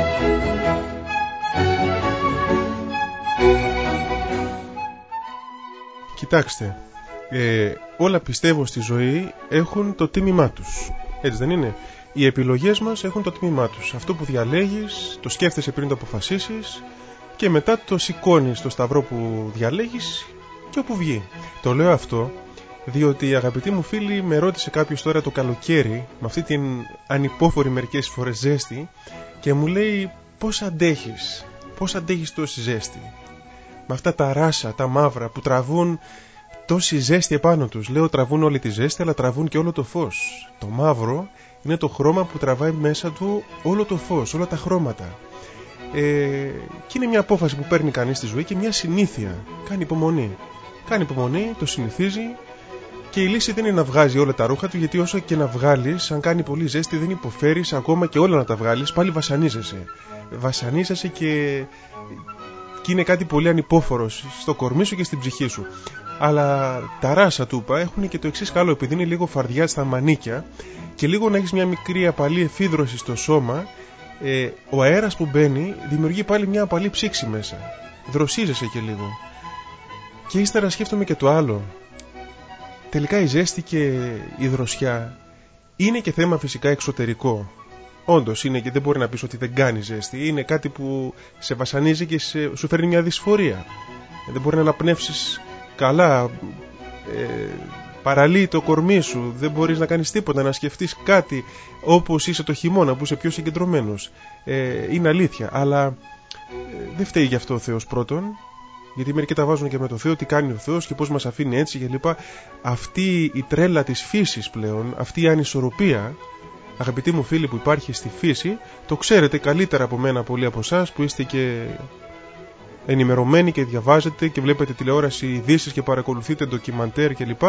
Κοιτάξτε, όλα πιστεύω στη ζωή έχουν το τίμημά τους. Έτσι δεν είναι? Οι επιλογές μας έχουν το τίμημά τους. Αυτό που διαλέγεις, το σκέφτεσαι πριν το αποφασίσεις και μετά το σηκώνεις στο σταυρό που διαλέγεις και όπου βγει. Το λέω αυτό διότι, αγαπητοί μου φίλοι, με ρώτησε κάποιος τώρα το καλοκαίρι με αυτή την ανυπόφορη μερικές φορές ζέστη και μου λέει πώς αντέχεις τόση ζέστη, με αυτά τα ράσα, τα μαύρα που τραβούν τόση ζέστη επάνω τους. Λέω, τραβούν όλη τη ζέστη, αλλά τραβούν και όλο το φως. Το μαύρο είναι το χρώμα που τραβάει μέσα του όλο το φως, όλα τα χρώματα. Και είναι μια απόφαση που παίρνει κανείς στη ζωή και μια συνήθεια. Κάνει υπομονή, το συνηθίζει. Και η λύση δεν είναι να βγάζει όλα τα ρούχα του, γιατί όσο και να βγάλεις, αν κάνει πολύ ζέστη, δεν υποφέρεις ακόμα και όλα να τα βγάλεις, πάλι βασανίζεσαι και είναι κάτι πολύ ανυπόφορο στο κορμί σου και στην ψυχή σου. Αλλά τα ράσα τούπα έχουν και το εξής καλό, επειδή είναι λίγο φαρδιά στα μανίκια και λίγο να έχεις μια μικρή απαλή εφίδρωση στο σώμα, ο αέρας που μπαίνει δημιουργεί πάλι μια απαλή ψήξη μέσα. Δροσίζεσαι και λίγο. Και ύστερα σκέφτομαι και το άλλο. Τελικά η ζέστη και η δροσιά είναι και θέμα φυσικά εξωτερικό. Όντως είναι, και δεν μπορεί να πεις ότι δεν κάνει ζέστη. Είναι κάτι που σε βασανίζει και σου φέρνει μια δυσφορία. Δεν μπορεί να αναπνεύσεις καλά, παραλύει το κορμί σου, δεν μπορείς να κάνεις τίποτα, να σκεφτείς κάτι, όπως είσαι το χειμώνα που είσαι πιο συγκεντρωμένος. Είναι αλήθεια, αλλά δεν φταίει γι' αυτό ο Θεός πρώτον, γιατί μερικοί τα βάζουν και με το Θεό, τι κάνει ο Θεός και πώς μας αφήνει έτσι και λοιπά. Αυτή η τρέλα της φύσης πλέον, αυτή η ανισορροπία, αγαπητοί μου φίλοι, που υπάρχει στη φύση, το ξέρετε καλύτερα από μένα πολλοί από εσάς που είστε και ενημερωμένοι και διαβάζετε και βλέπετε τηλεόραση, ειδήσεις και παρακολουθείτε ντοκιμαντέρ κλπ.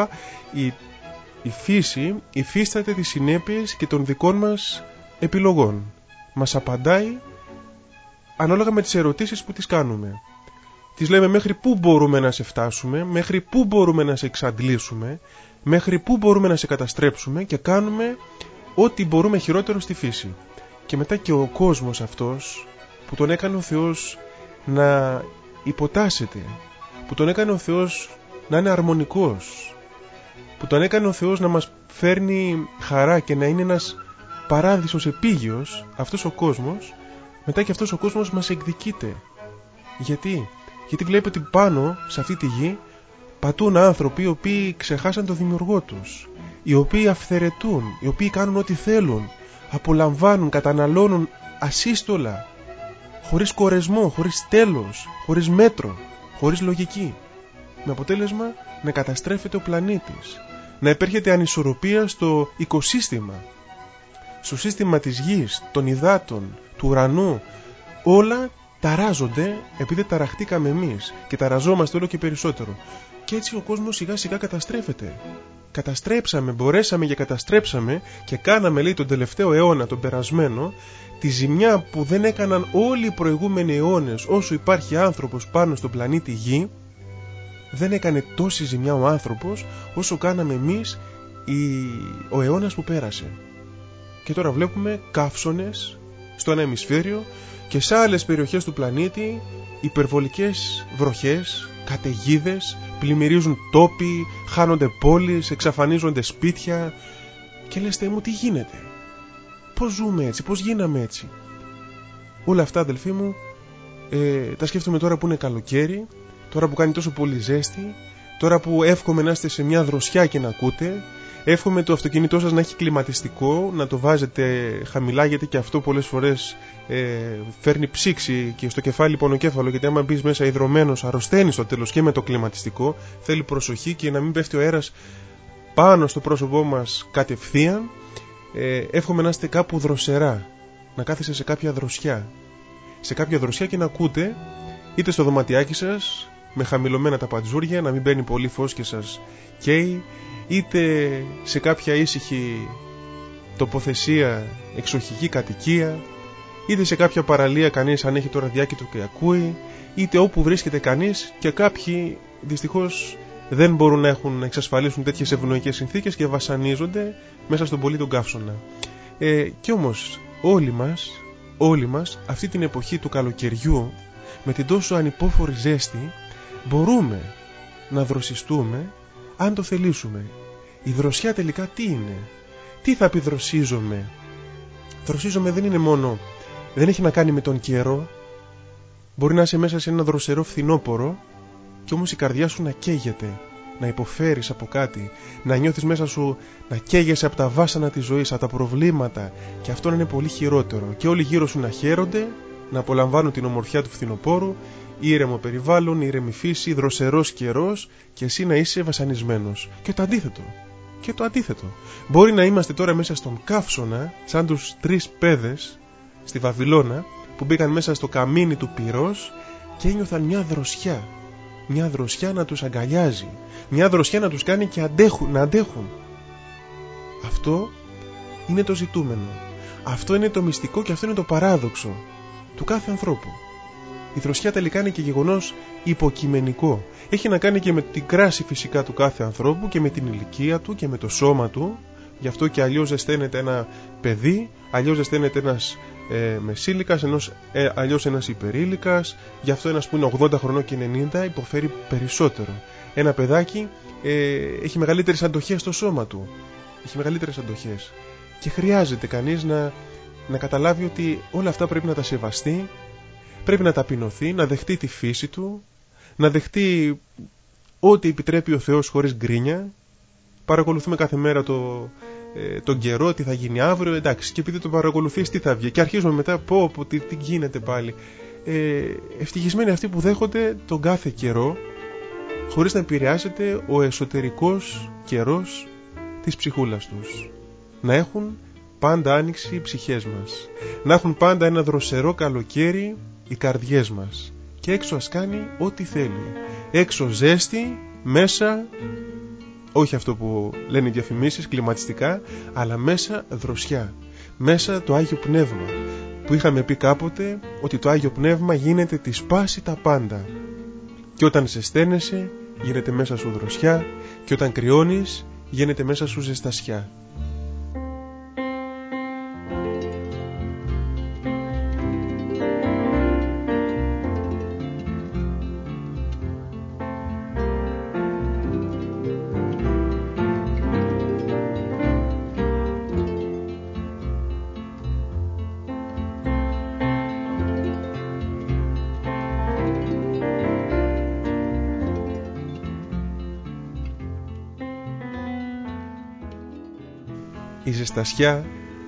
Η φύση υφίσταται τις συνέπειες και των δικών μας επιλογών. Μας απαντάει ανάλογα με τις ερωτήσεις που τις κάνουμε. Τις λέμε μέχρι πού μπορούμε να σε φτάσουμε, μέχρι πού μπορούμε να σε εξαντλήσουμε, μέχρι πού μπορούμε να σε καταστρέψουμε, και κάνουμε ό,τι μπορούμε χειρότερο στη φύση. Και μετά και ο κόσμος αυτός που τον έκανε ο Θεός να υποτάσσεται, που τον έκανε ο Θεός να είναι αρμονικός, που τον έκανε ο Θεός να μας φέρνει χαρά και να είναι ένας παράδεισος επίγειος, αυτός ο κόσμος, μετά και αυτός ο κόσμος μας εκδικείται. Γιατί βλέπει ότι πάνω σε αυτή τη γη πατούν άνθρωποι οι οποίοι ξεχάσαν τον δημιουργό τους, οι οποίοι αυθαιρετούν, οι οποίοι κάνουν ό,τι θέλουν, απολαμβάνουν, καταναλώνουν ασύστολα, χωρίς κορεσμό, χωρίς τέλος, χωρίς μέτρο, χωρίς λογική. Με αποτέλεσμα να καταστρέφεται ο πλανήτης, να υπέρχεται ανισορροπία στο οικοσύστημα, στο σύστημα της γης, των υδάτων, του ουρανού. Όλα ταράζονται επειδή ταραχτήκαμε εμείς και ταραζόμαστε όλο και περισσότερο. Και έτσι ο κόσμος σιγά σιγά καταστρέφεται. Μπορέσαμε και καταστρέψαμε και κάναμε, λέει, τον τελευταίο αιώνα, τον περασμένο, τη ζημιά που δεν έκαναν όλοι οι προηγούμενοι αιώνες. Όσο υπάρχει άνθρωπος πάνω στον πλανήτη Γη, δεν έκανε τόση ζημιά ο άνθρωπος όσο κάναμε εμείς ο αιώνας που πέρασε. Και τώρα βλέπουμε καύσονες στο ένα ημισφαίριο και σε άλλες περιοχές του πλανήτη υπερβολικές βροχές, καταιγίδες, πλημμυρίζουν τόποι, χάνονται πόλεις, εξαφανίζονται σπίτια. Και λες, Θεέ μου, τι γίνεται? Πώς ζούμε έτσι, πώς γίναμε έτσι? Όλα αυτά, αδελφοί μου, τα σκέφτομαι τώρα που είναι καλοκαίρι, τώρα που κάνει τόσο πολύ ζέστη, τώρα που εύχομαι να είστε σε μια δροσιά και να ακούτε. Εύχομαι το αυτοκίνητό σας να έχει κλιματιστικό, να το βάζετε χαμηλά, γιατί και αυτό πολλές φορές φέρνει ψήξη και στο κεφάλι πονοκέφαλο, γιατί άμα μπεις μέσα ιδρωμένος αρρωσταίνεις στο τέλος και με το κλιματιστικό. Θέλει προσοχή και να μην πέφτει ο αέρας πάνω στο πρόσωπό μας κατευθείαν. Εύχομαι να είστε κάπου δροσερά, να κάθεστε σε κάποια δροσιά και να ακούτε, είτε στο δωματιάκι σας με χαμηλωμένα τα παντζούρια, να μην μπαίνει πολύ φως και σας καίει, είτε σε κάποια ήσυχη τοποθεσία, εξοχική κατοικία, είτε σε κάποια παραλία, κανείς αν έχει το ραδιάκι του και ακούει, είτε όπου βρίσκεται κανείς, και κάποιοι δυστυχώς δεν μπορούν να εξασφαλίσουν τέτοιες ευνοϊκές συνθήκες και βασανίζονται μέσα στον πολύ τον καύσωνα. Κι όμως όλοι μας αυτή την εποχή του καλοκαιριού, με την τόσο ανυπόφορη ζέστη, μπορούμε να δροσιστούμε αν το θελήσουμε. Η δροσιά τελικά τι είναι? Τι θα πει δροσίζομαι? Δροσίζομαι δεν είναι μόνο, δεν έχει να κάνει με τον καιρό. Μπορεί να είσαι μέσα σε ένα δροσερό φθινόπωρο και όμως η καρδιά σου να καίγεται, να υποφέρεις από κάτι, να νιώθεις μέσα σου να καίγεσαι από τα βάσανα της ζωής, από τα προβλήματα, και αυτό να είναι πολύ χειρότερο. Και όλοι γύρω σου να χαίρονται, να απολαμβάνουν την ομορφιά του φθινοπόρου, ήρεμο περιβάλλον, ήρεμη φύση, δροσερός καιρός, και εσύ να είσαι βασανισμένος. Και το αντίθετο. Και το αντίθετο. Μπορεί να είμαστε τώρα μέσα στον καύσωνα, σαν τους 3 παιδες στη Βαβυλώνα που μπήκαν μέσα στο καμίνι του πυρός και ένιωθαν μια δροσιά. Μια δροσιά να τους αγκαλιάζει, μια δροσιά να τους κάνει και να αντέχουν. Αυτό είναι το ζητούμενο. Αυτό είναι το μυστικό και αυτό είναι το παράδοξο του κάθε ανθρώπου. Η δροσιά τελικά είναι και γεγονός υποκειμενικό. Έχει να κάνει και με την κράση φυσικά του κάθε ανθρώπου και με την ηλικία του και με το σώμα του. Γι' αυτό και αλλιώς ζεσταίνεται ένα παιδί, αλλιώς ζεσταίνεται ένας μεσήλικας, αλλιώς ένας υπερήλικας. Γι' αυτό ένας που είναι 80 χρονών και 90 υποφέρει περισσότερο. Ένα παιδάκι έχει μεγαλύτερες αντοχές στο σώμα του. Έχει μεγαλύτερες αντοχές. Και χρειάζεται κανείς να καταλάβει ότι όλα αυτά πρέπει να τα σεβαστεί, πρέπει να ταπεινωθεί, να δεχτεί τη φύση του, να δεχτεί ό,τι επιτρέπει ο Θεός χωρίς γκρίνια. Παρακολουθούμε κάθε μέρα τον καιρό, τι θα γίνει αύριο, εντάξει, και επειδή το παρακολουθείς τι θα βγει, και αρχίζουμε μετά τι γίνεται πάλι. Ευτυχισμένοι αυτοί που δέχονται τον κάθε καιρό χωρίς να επηρεάζεται ο εσωτερικός καιρός της ψυχούλας τους. Να έχουν πάντα άνοιξη οι ψυχές μας, να έχουν πάντα ένα δροσερό καλοκαίρι οι καρδιές μας, και έξω ας κάνει ό,τι θέλει. Έξω ζέστη, μέσα όχι αυτό που λένε οι διαφημίσεις, κλιματιστικά, αλλά μέσα δροσιά, μέσα το Άγιο Πνεύμα, που είχαμε πει κάποτε ότι το Άγιο Πνεύμα γίνεται τη σπάση τα πάντα, και όταν ζεσταίνεσαι γίνεται μέσα σου δροσιά, και όταν κρυώνεις γίνεται μέσα σου ζεστασιά. Η ζεστασιά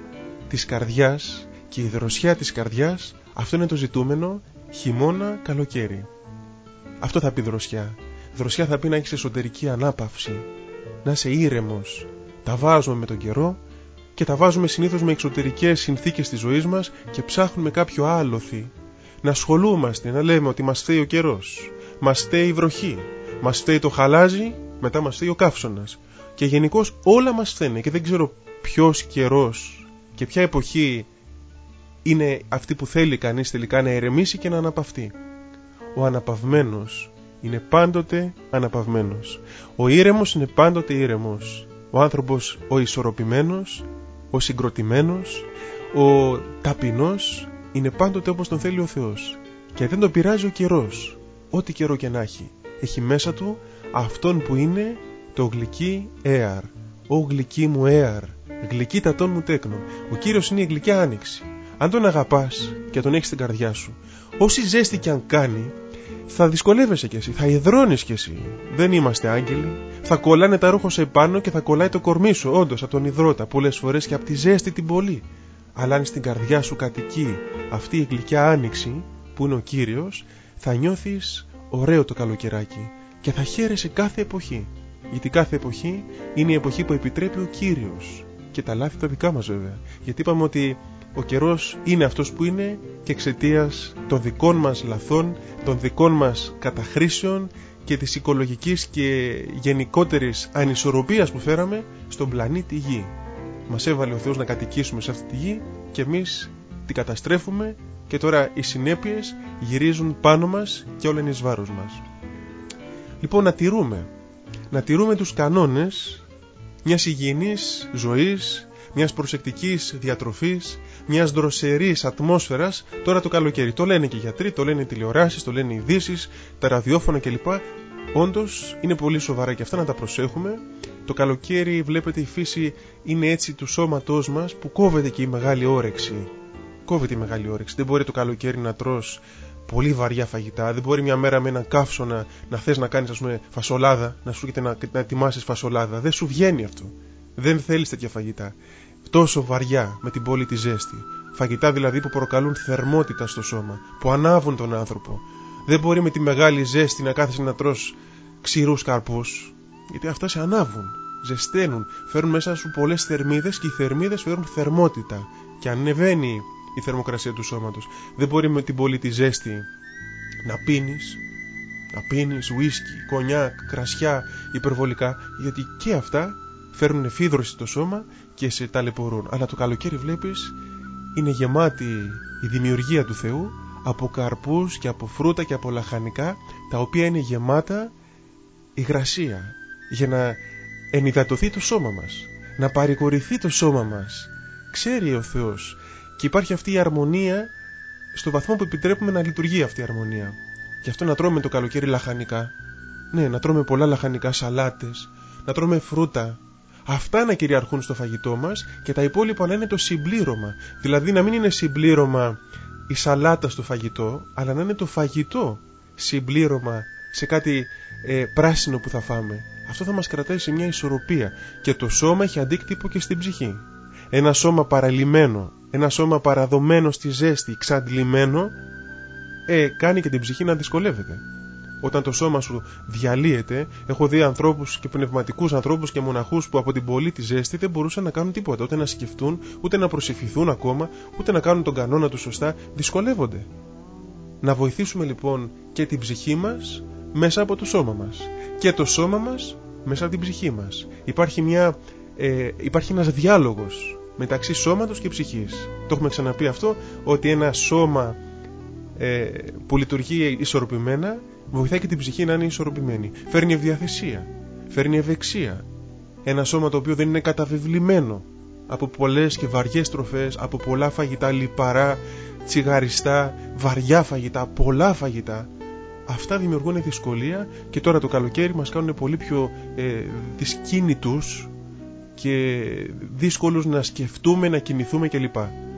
της καρδιάς και η δροσιά της καρδιάς, αυτό είναι το ζητούμενο χειμώνα, καλοκαίρι. Αυτό θα πει δροσιά. Δροσιά θα πει να έχεις εσωτερική ανάπαυση, να είσαι ήρεμος. Τα βάζουμε με τον καιρό και τα βάζουμε συνήθως με εξωτερικές συνθήκες της ζωής μας και ψάχνουμε κάποιο άλοθη. Να ασχολούμαστε, να λέμε ότι μας φταίει ο καιρός, μας φταίει η βροχή, μας φταίει το χαλάζι, μετά μας φταίει ο καύσωνας. Και γενικώς όλα μας φταίνε και δεν ξέρω ποιος καιρός και ποια εποχή είναι αυτή που θέλει κανείς τελικά να ηρεμήσει και να αναπαυτεί. Ο αναπαυμένος είναι πάντοτε αναπαυμένος. Ο ήρεμος είναι πάντοτε ήρεμος. Ο άνθρωπος ο ισορροπημένος, ο συγκροτημένος, ο ταπεινός είναι πάντοτε όπως τον θέλει ο Θεός. Και δεν τον πειράζει ο καιρός, ό,τι καιρό και να έχει. Έχει μέσα του αυτόν που είναι το γλυκύ έαρ. «Ω γλυκή μου έαρ, γλυκύτατον μου τέκνο». Ο Κύριος είναι η γλυκιά άνοιξη. Αν τον αγαπάς και τον έχεις στην καρδιά σου, όση ζέστη κι αν κάνει, θα δυσκολεύεσαι κι εσύ, θα υδρώνεις κι εσύ. Δεν είμαστε άγγελοι. Θα κολλάνε τα ρούχα σου επάνω και θα κολλάει το κορμί σου, όντως, από τον υδρότα, πολλές φορές και από τη ζέστη την πολύ. Αλλά αν στην καρδιά σου κατοικεί αυτή η γλυκιά άνοιξη, που είναι ο Κύριος, θα νιώθεις ωραίο το καλοκαιράκι και θα χαίρεσαι κάθε εποχή. Γιατί κάθε εποχή είναι η εποχή που επιτρέπει ο Κύριος. Και τα λάθη τα δικά μας βέβαια. Γιατί είπαμε ότι ο καιρός είναι αυτός που είναι και εξαιτίας των δικών μας λαθών, των δικών μας καταχρήσεων και της οικολογικής και γενικότερης ανισορροπίας που φέραμε στον πλανήτη Γη. Μας έβαλε ο Θεός να κατοικήσουμε σε αυτή τη Γη και εμείς την καταστρέφουμε και τώρα οι συνέπειες γυρίζουν πάνω μας και όλα είναι εις βάρος μας. Λοιπόν, να τηρούμε τους κανόνες μιας υγιεινής ζωής, μιας προσεκτικής διατροφής, μιας δροσερής ατμόσφαιρας τώρα το καλοκαίρι. Το λένε και οι γιατροί, το λένε οι τηλεοράσεις, το λένε οι ειδήσεις, τα ραδιόφωνα κλπ. Όντως είναι πολύ σοβαρά και αυτά να τα προσέχουμε. Το καλοκαίρι, βλέπετε, η φύση είναι έτσι του σώματός μας που κόβεται και η μεγάλη όρεξη. Κόβεται η μεγάλη όρεξη. Δεν μπορεί το καλοκαίρι να τρως πολύ βαριά φαγητά. Δεν μπορεί μια μέρα με έναν καύσωνα να θες να κάνεις, ας πούμε, φασολάδα, να σου έρχεται να ετοιμάσεις φασολάδα. Δεν σου βγαίνει αυτό. Δεν θέλεις τέτοια φαγητά. Τόσο βαριά, με την πόλη ζέστη. Φαγητά δηλαδή που προκαλούν θερμότητα στο σώμα, που ανάβουν τον άνθρωπο. Δεν μπορεί με τη μεγάλη ζέστη να κάθεσαι να τρως ξηρούς καρπούς, γιατί αυτά σε ανάβουν, ζεσταίνουν, φέρουν μέσα σου πολλές θερμίδες και οι θερμίδες φέρουν θερμότητα και ανεβαίνει η θερμοκρασία του σώματος. Δεν μπορεί με την πολύ τη ζέστη να πίνεις ουίσκι, κονιάκ, κρασιά υπερβολικά, γιατί και αυτά φέρνουν εφίδρωση στο σώμα και σε ταλαιπωρούν. Αλλά το καλοκαίρι, βλέπεις, είναι γεμάτη η δημιουργία του Θεού από καρπούς και από φρούτα και από λαχανικά, τα οποία είναι γεμάτα υγρασία, για να ενυδατωθεί το σώμα μας, να παρηγορηθεί το σώμα μας. Ξέρει ο Θεός, και υπάρχει αυτή η αρμονία στο βαθμό που επιτρέπουμε να λειτουργεί αυτή η αρμονία. Γι' αυτό να τρώμε το καλοκαίρι λαχανικά, ναι, να τρώμε πολλά λαχανικά, σαλάτες, να τρώμε φρούτα. Αυτά να κυριαρχούν στο φαγητό μας και τα υπόλοιπα να είναι το συμπλήρωμα. Δηλαδή να μην είναι συμπλήρωμα η σαλάτα στο φαγητό, αλλά να είναι το φαγητό συμπλήρωμα σε κάτι πράσινο που θα φάμε. Αυτό θα μας κρατάει σε μια ισορροπία, και το σώμα έχει αντίκτυπο και στην ψυχή. Ένα σώμα παραλυμμένο, ένα σώμα παραδομένο στη ζέστη, ξαντλημένο, κάνει και την ψυχή να δυσκολεύεται. Όταν το σώμα σου διαλύεται, έχω δει ανθρώπους και πνευματικούς ανθρώπους και μοναχούς που από την πολύ τη ζέστη δεν μπορούσαν να κάνουν τίποτα, ούτε να σκεφτούν, ούτε να προσευχηθούν ακόμα, ούτε να κάνουν τον κανόνα τους σωστά, δυσκολεύονται. Να βοηθήσουμε λοιπόν και την ψυχή μας μέσα από το σώμα μας, και το σώμα μας μέσα από την ψυχή μας. Υπάρχει ένας διάλογος μεταξύ σώματος και ψυχής. Το έχουμε ξαναπεί αυτό, ότι ένα σώμα που λειτουργεί ισορροπημένα βοηθάει και την ψυχή να είναι ισορροπημένη. Φέρνει ευδιαθεσία, φέρνει ευεξία. Ένα σώμα το οποίο δεν είναι καταβεβλημένο από πολλές και βαριές τροφές, από πολλά φαγητά λιπαρά, τσιγαριστά, βαριά φαγητά, πολλά φαγητά. Αυτά δημιουργούν δυσκολία, και τώρα το καλοκαίρι μας κάνουν πολύ πιο δυσκίνητους και δύσκολους να σκεφτούμε, να κινηθούμε κλπ.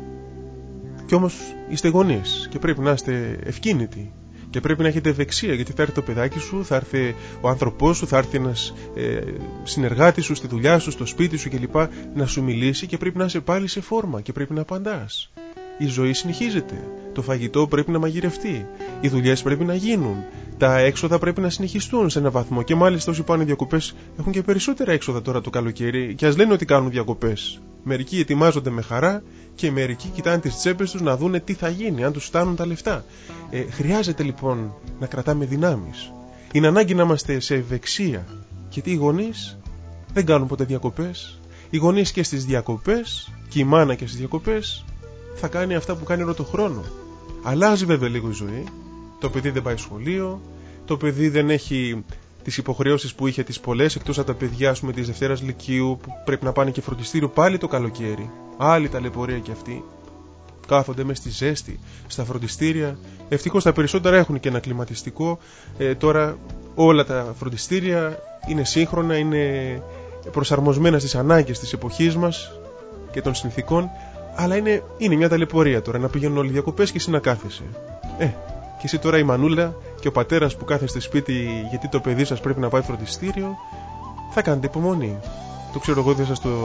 Κι όμως είστε γονείς και πρέπει να είστε ευκίνητοι και πρέπει να έχετε ευεξία, γιατί θα έρθει το παιδάκι σου, θα έρθει ο άνθρωπός σου, θα έρθει ένας συνεργάτης σου στη δουλειά σου, στο σπίτι σου κλπ. Να σου μιλήσει, και πρέπει να είσαι πάλι σε φόρμα και πρέπει να απαντάς. Η ζωή συνεχίζεται. Το φαγητό πρέπει να μαγειρευτεί. Οι δουλειές πρέπει να γίνουν. Τα έξοδα πρέπει να συνεχιστούν σε έναν βαθμό. Και μάλιστα όσοι πάνε διακοπές έχουν και περισσότερα έξοδα τώρα το καλοκαίρι. Και ας λένε ότι κάνουν διακοπές. Μερικοί ετοιμάζονται με χαρά και μερικοί κοιτάνε τις τσέπες τους να δούνε τι θα γίνει, αν τους φτάνουν τα λεφτά. Χρειάζεται λοιπόν να κρατάμε δυνάμεις. Είναι ανάγκη να είμαστε σε ευεξία. Γιατί οι γονείς δεν κάνουν ποτέ διακοπές. Οι γονείς και στις διακοπές, και η μάνα και στις διακοπές, θα κάνει αυτά που κάνει όλο το χρόνο. Αλλάζει βέβαια λίγο η ζωή. Το παιδί δεν πάει σχολείο, το παιδί δεν έχει τις υποχρεώσεις που είχε τις πολλές, εκτός από τα παιδιά, ας πούμε, της Δευτέρας Λυκείου, που πρέπει να πάνε και φροντιστήριο πάλι το καλοκαίρι. Άλλη ταλαιπωρία και αυτή. Κάθονται μες στη ζέστη, στα φροντιστήρια. Ευτυχώς τα περισσότερα έχουν και ένα κλιματιστικό. Τώρα όλα τα φροντιστήρια είναι σύγχρονα, είναι προσαρμοσμένα στις ανάγκες της εποχής μας και των συνθήκων. Αλλά είναι μια ταλαιπωρία τώρα να πηγαίνουν όλοι διακοπές και εσύ να κάθεσαι. Και εσύ τώρα η μανούλα και ο πατέρας που κάθεστε σπίτι γιατί το παιδί σας πρέπει να πάει φροντιστήριο, θα κάνετε υπομονή. Το ξέρω εγώ,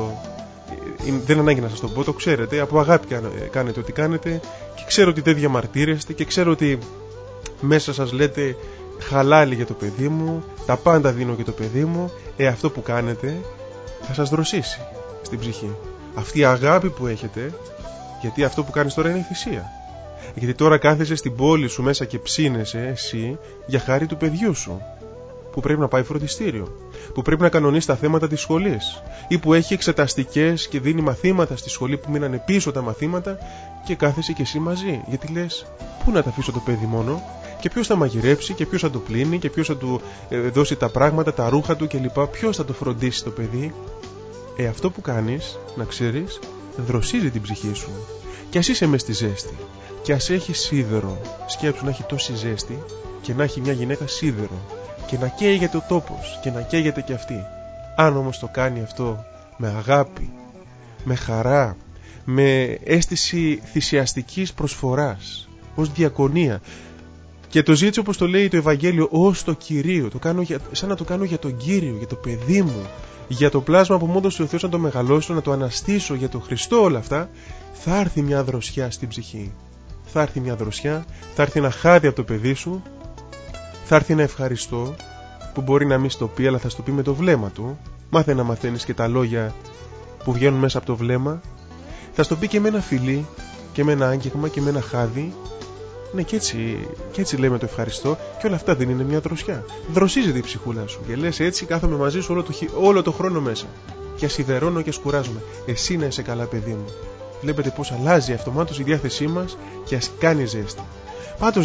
δεν ανάγκη να σας το πω, το ξέρετε. Από αγάπη κάνετε ό,τι κάνετε, και ξέρω ότι δεν διαμαρτύρεστε, και ξέρω ότι μέσα σας λέτε χαλάλι για το παιδί μου, τα πάντα δίνω για το παιδί μου. Αυτό που κάνετε θα σας δροσίσει στην ψυχή. Αυτή η αγάπη που έχετε, γιατί αυτό που κάνεις τώρα είναι θυσία. Γιατί τώρα κάθεσαι στην πόλη σου μέσα και ψήνεσαι εσύ για χάρη του παιδιού σου, που πρέπει να πάει φροντιστήριο, που πρέπει να κανονίσει τα θέματα της σχολής, ή που έχει εξεταστικές και δίνει μαθήματα στη σχολή που μείνανε πίσω τα μαθήματα, και κάθεσαι και εσύ μαζί. Γιατί λες, πού να τα αφήσω το παιδί μόνο, και ποιος θα μαγειρέψει, και ποιος θα το πλύνει, και ποιος θα του δώσει τα πράγματα, τα ρούχα του κλπ. Ποιος θα το φροντίσει το παιδί. Αυτό που κάνεις, να ξέρεις, δροσίζει την ψυχή σου. Κι ας είσαι μες στη ζέστη, κι ας έχει σίδερο, σκέψου να έχει τόση ζέστη και να έχει μια γυναίκα σίδερο και να καίγεται ο τόπος και να καίγεται κι αυτή. Αν όμως το κάνει αυτό με αγάπη, με χαρά, με αίσθηση θυσιαστικής προσφοράς, ως διακονία, και το ζήτησε, όπως το λέει το Ευαγγέλιο, ως το Κυρίο, σαν να το κάνω για τον Κύριο, για το παιδί μου, για το πλάσμα που μου έδωσε ο Θεός να το μεγαλώσω, να το αναστήσω για τον Χριστό, όλα αυτά, θα έρθει μια δροσιά στην ψυχή. Θα έρθει μια δροσιά, θα έρθει ένα χάδι από το παιδί σου, θα έρθει ένα ευχαριστώ που μπορεί να μην στο πει, αλλά θα στο πει με το βλέμμα του. Μάθε να μαθαίνεις και τα λόγια που βγαίνουν μέσα από το βλέμμα. Θα στο πει και με ένα φιλί και με ένα άγγιγμα και με ένα χάδι. Ναι, και έτσι λέμε το ευχαριστώ, και όλα αυτά δεν είναι μια δροσιά? Δροσίζεται η ψυχούλα σου και λες, έτσι κάθομαι μαζί σου όλο το χρόνο μέσα. Και ασιδερώνω και σκουράζομαι. Εσύ να είσαι καλά, παιδί μου. Βλέπετε πως αλλάζει αυτομάτως η διάθεσή μας και ας κάνει ζέστη. Πάντως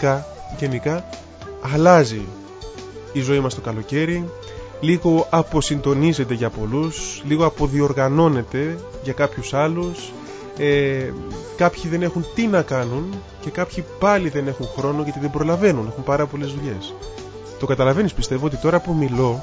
γενικά αλλάζει η ζωή μας το καλοκαίρι. Λίγο αποσυντονίζεται για πολλούς, λίγο αποδιοργανώνεται για κάποιους άλλους. Κάποιοι δεν έχουν τι να κάνουν και κάποιοι πάλι δεν έχουν χρόνο γιατί δεν προλαβαίνουν, έχουν πάρα πολλές δουλειές. Το καταλαβαίνεις, πιστεύω, ότι τώρα που μιλώ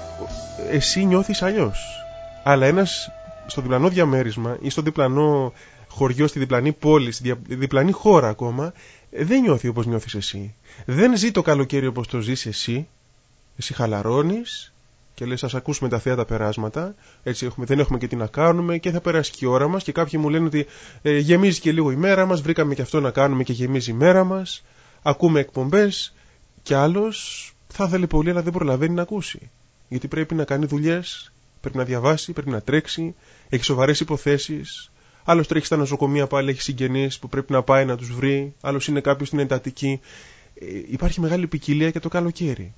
εσύ νιώθεις αλλιώς, αλλά ένας στο διπλανό διαμέρισμα ή στο διπλανό χωριό, στη διπλανή πόλη, στη διπλανή χώρα ακόμα, δεν νιώθει όπως νιώθεις εσύ. Δεν ζει το καλοκαίρι όπως το ζεις εσύ. Εσύ χαλαρώνεις και λες, ας ακούσουμε τα θέα τα περάσματα, έτσι δεν έχουμε και τι να κάνουμε και θα περάσει και η ώρα μας. Και κάποιοι μου λένε ότι γεμίζει και λίγο η μέρα μας, βρήκαμε και αυτό να κάνουμε και γεμίζει η μέρα μας, ακούμε εκπομπές. Και άλλος θα ήθελε πολύ, αλλά δεν προλαβαίνει να ακούσει, γιατί πρέπει να κάνει δουλειές, πρέπει να διαβάσει, πρέπει να τρέξει, έχει σοβαρές υποθέσεις. Άλλος τρέχει στα νοσοκομεία, πάλι έχει συγγενείς που πρέπει να πάει να τους βρει, άλλος είναι κάποιος στην εντατική. Υπάρχει μεγάλη ποικιλία και το καλοκαίρι.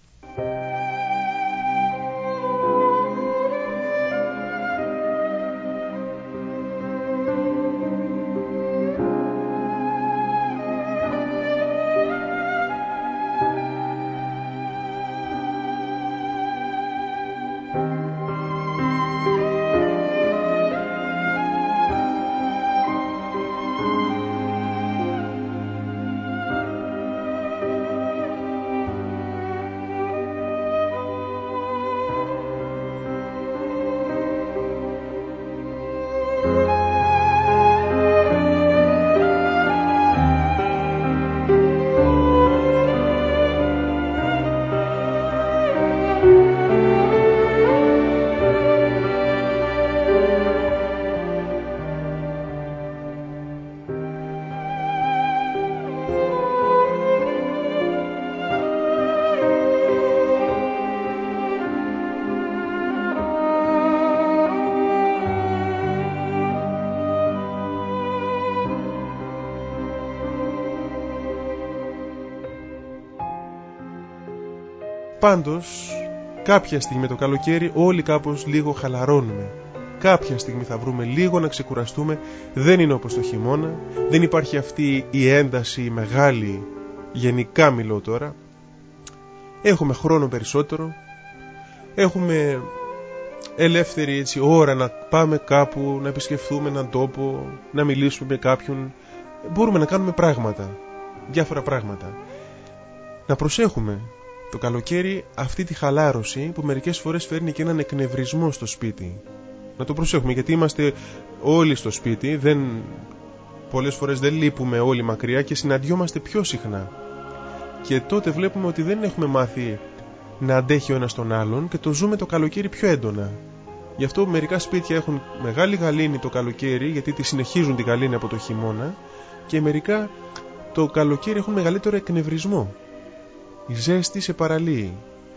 Πάντως, κάποια στιγμή το καλοκαίρι όλοι κάπως λίγο χαλαρώνουμε. Κάποια στιγμή θα βρούμε λίγο να ξεκουραστούμε. Δεν είναι όπως το χειμώνα. Δεν υπάρχει αυτή η ένταση μεγάλη. Γενικά μιλώ τώρα. Έχουμε χρόνο περισσότερο. Έχουμε ελεύθερη έτσι ώρα να πάμε κάπου, να επισκεφθούμε έναν τόπο, να μιλήσουμε με κάποιον. Μπορούμε να κάνουμε πράγματα. Διάφορα πράγματα. Να προσέχουμε το καλοκαίρι αυτή τη χαλάρωση που μερικές φορές φέρνει και έναν εκνευρισμό στο σπίτι. Να το προσέχουμε, γιατί είμαστε όλοι στο σπίτι, πολλές φορές δεν λείπουμε όλοι μακριά και συναντιόμαστε πιο συχνά. Και τότε βλέπουμε ότι δεν έχουμε μάθει να αντέχει ο ένας τον άλλον και το ζούμε το καλοκαίρι πιο έντονα. Γι' αυτό μερικά σπίτια έχουν μεγάλη γαλήνη το καλοκαίρι, γιατί τη συνεχίζουν τη γαλήνη από το χειμώνα, και μερικά το καλοκαίρι έχουν μεγαλύτερο εκνευρισμό. Η ζέστη σε παραλύει.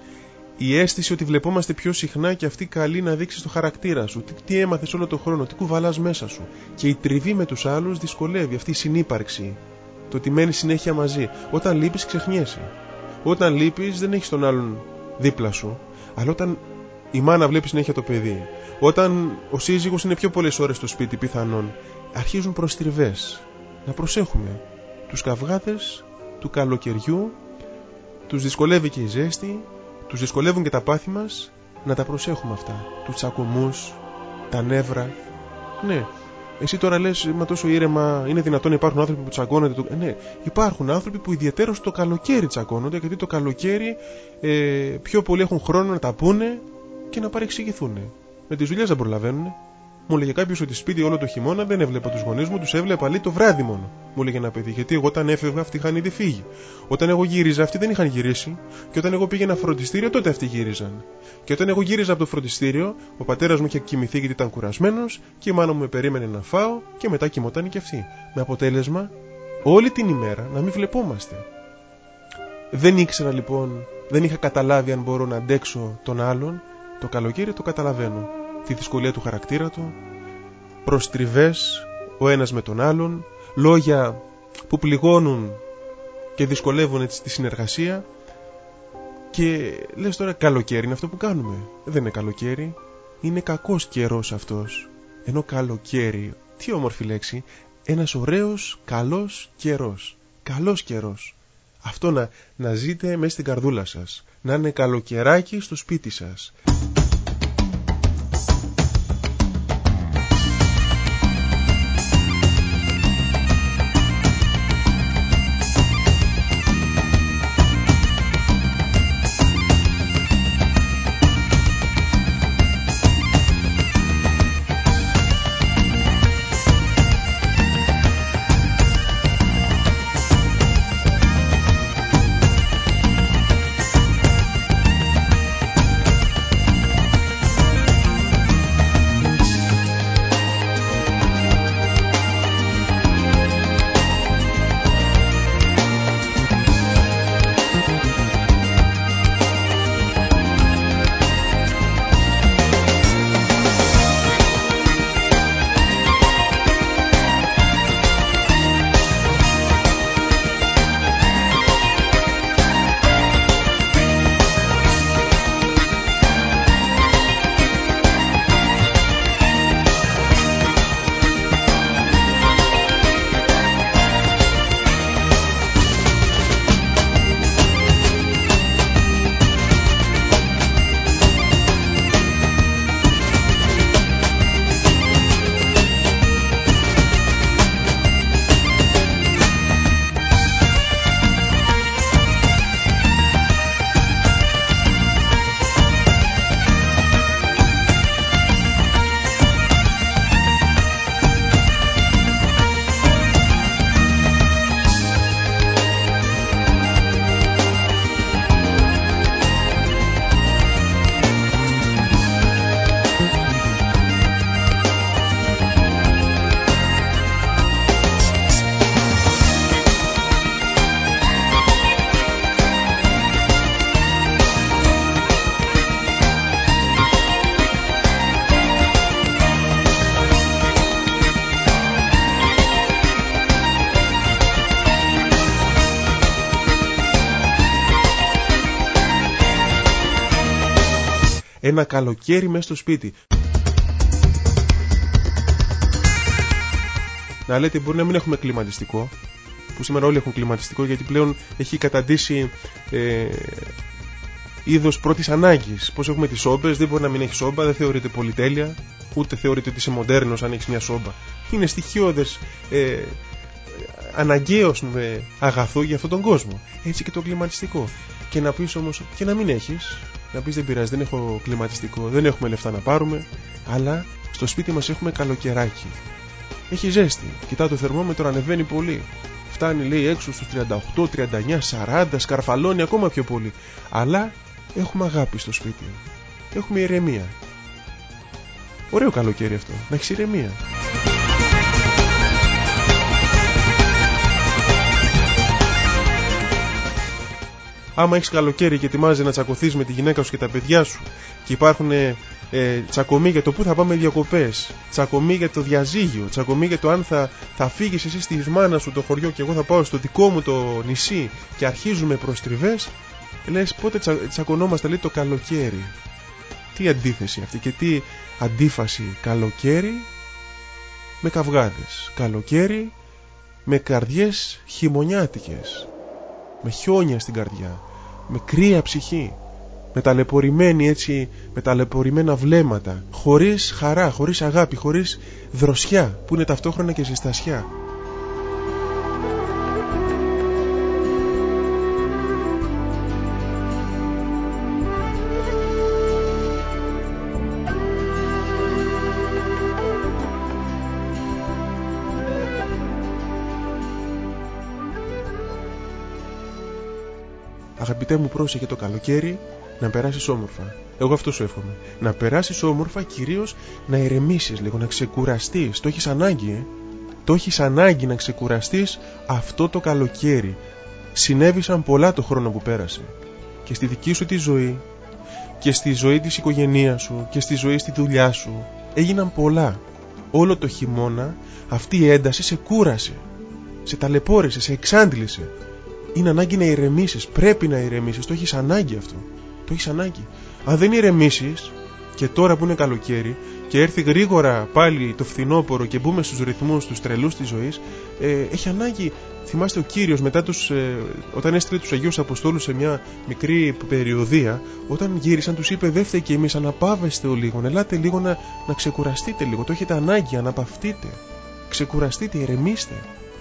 Η αίσθηση ότι βλεπόμαστε πιο συχνά και αυτή καλή να δείξει το χαρακτήρα σου. Τι έμαθες όλο τον χρόνο, τι κουβαλάς μέσα σου. Και η τριβή με τους άλλους δυσκολεύει, αυτή η συνύπαρξη. Το ότι μένεις συνέχεια μαζί. Όταν λείπεις, ξεχνιέσαι. Όταν λείπεις, δεν έχεις τον άλλον δίπλα σου. Αλλά όταν η μάνα βλέπει συνέχεια το παιδί, όταν ο σύζυγος είναι πιο πολλές ώρες στο σπίτι, πιθανόν, αρχίζουν προστριβές. Να προσέχουμε. Τους καυγάδες του καλοκαιριού τους δυσκολεύει και η ζέστη, τους δυσκολεύουν και τα πάθη μας. Να τα προσέχουμε αυτά. Τους τσακωμούς, τα νεύρα. Ναι, Εσύ τώρα λες, μα τόσο ήρεμα, είναι δυνατόν να υπάρχουν άνθρωποι που τσακώνονται? Ναι, υπάρχουν άνθρωποι που ιδιαιτέρως το καλοκαίρι τσακώνονται, γιατί το καλοκαίρι πιο πολλοί έχουν χρόνο να τα πούνε και να παρεξηγηθούν. Με τις δουλειές δεν προλαβαίνουν. Μου έλεγε κάποιος ότι σπίτι όλο το χειμώνα δεν έβλεπα τους γονείς μου, τους έβλεπα λίγο το βράδυ μόνο. Μου έλεγε ένα παιδί, γιατί εγώ όταν έφευγα αυτοί είχαν ήδη φύγει. Όταν εγώ γύριζα αυτοί δεν είχαν γυρίσει. Και όταν εγώ πήγαινα φροντιστήριο τότε αυτοί γύριζαν. Και όταν εγώ γύριζα από το φροντιστήριο, ο πατέρας μου είχε κοιμηθεί γιατί ήταν κουρασμένος και η μάνα μου με περίμενε να φάω και μετά κοιμόταν και αυτή. Με αποτέλεσμα όλη την ημέρα να μην βλεπόμαστε. Δεν ήξερα λοιπόν, δεν είχα καταλάβει αν μπορώ να αντέξω τον άλλον. Το καλοκαίρι το καταλαβαίνω. Τη δυσκολία του χαρακτήρα του, προστριβές ο ένας με τον άλλον, λόγια που πληγώνουν και δυσκολεύουν τη συνεργασία. Και λες τώρα, καλοκαίρι είναι αυτό που κάνουμε? Δεν είναι καλοκαίρι, είναι κακός καιρός αυτός. Ενώ καλοκαίρι, τι όμορφη λέξη, ένας ωραίος καλός καιρός. Καλός καιρός. Αυτό να ζείτε μέσα στην καρδούλα σας, να είναι καλοκαιράκι στο σπίτι σας. Ένα καλοκαίρι μέσα στο σπίτι. Να λέτε, μπορεί να μην έχουμε κλιματιστικό, που σήμερα όλοι έχουν κλιματιστικό, γιατί πλέον έχει καταντήσει είδος πρώτης ανάγκης. Πώς έχουμε τις σόμπες, δεν μπορεί να μην έχει σόμπα, δεν θεωρείται πολυτέλεια, ούτε θεωρείται ότι είσαι μοντέρνος αν έχεις μια σόμπα. Είναι στοιχειώδες, αναγκαίος με αγαθό για αυτόν τον κόσμο. Έτσι και το κλιματιστικό. Και να πεις όμως, και να μην έχεις, να πεις δεν πειράζει, δεν έχω κλιματιστικό, δεν έχουμε λεφτά να πάρουμε, αλλά στο σπίτι μας έχουμε καλοκαιράκι. Έχει ζέστη, κοιτά το θερμόμετρο, ανεβαίνει πολύ. Φτάνει, λέει, έξω στους 38, 39, 40, σκαρφαλώνει ακόμα πιο πολύ. Αλλά έχουμε αγάπη στο σπίτι. Έχουμε ηρεμία. Ωραίο καλοκαίρι αυτό, να έχεις ηρεμία. Άμα έχεις καλοκαίρι και ετοιμάζεσαι να τσακωθείς με τη γυναίκα σου και τα παιδιά σου και υπάρχουν τσακωμοί για το πού θα πάμε διακοπές, τσακωμοί για το διαζύγιο, τσακωμοί για το αν θα φύγεις εσύ στη μάνα σου το χωριό και εγώ θα πάω στο δικό μου το νησί και αρχίζουμε προστριβές, λες πότε τσακωνόμαστε, λέει, το καλοκαίρι. Τι αντίθεση αυτή και τι αντίφαση, καλοκαίρι με καυγάδες, καλοκαίρι με καρδιές χειμωνιάτικες, με χιόνια στην καρδιά, με κρύα ψυχή. με ταλαιπωρημένοι έτσι, με ταλαιπωρημένα βλέμματα, χωρίς χαρά, χωρίς αγάπη, χωρίς δροσιά που είναι ταυτόχρονα και ζεστασιά. Αγαπητέ μου, πρόσεχε το καλοκαίρι να περάσεις όμορφα. Εγώ αυτό σου εύχομαι. Να περάσεις όμορφα, κυρίως να ηρεμήσεις λίγο, να ξεκουραστείς. Το έχεις ανάγκη, Το έχεις ανάγκη να ξεκουραστείς αυτό το καλοκαίρι. Συνέβησαν πολλά το χρόνο που πέρασε. Και στη δική σου τη ζωή, και στη ζωή της οικογένειας σου, και στη ζωή στη δουλειά σου. Έγιναν πολλά. Όλο το χειμώνα αυτή η ένταση σε κούρασε, σε ταλαιπώρησε, σε εξάντλησε. Είναι ανάγκη να ηρεμήσεις. Πρέπει να ηρεμήσεις. Το έχεις ανάγκη αυτό. Το έχεις ανάγκη. Αν δεν ηρεμήσεις, και τώρα που είναι καλοκαίρι και έρθει γρήγορα πάλι το φθινόπωρο και μπούμε στους ρυθμούς, τους τρελούς της ζωής, έχει ανάγκη. Θυμάστε ο Κύριος μετά όταν έστειλε τους Αγίους Αποστόλους σε μια μικρή περιοδεία, όταν γύρισαν τους είπε: δεν φταίει και εμείς, αναπαύεστε λίγο, ελάτε λίγο να ξεκουραστείτε λίγο. Το έχετε ανάγκη, αναπαυτείτε, ξεκουραστείτε, ηρεμήστε.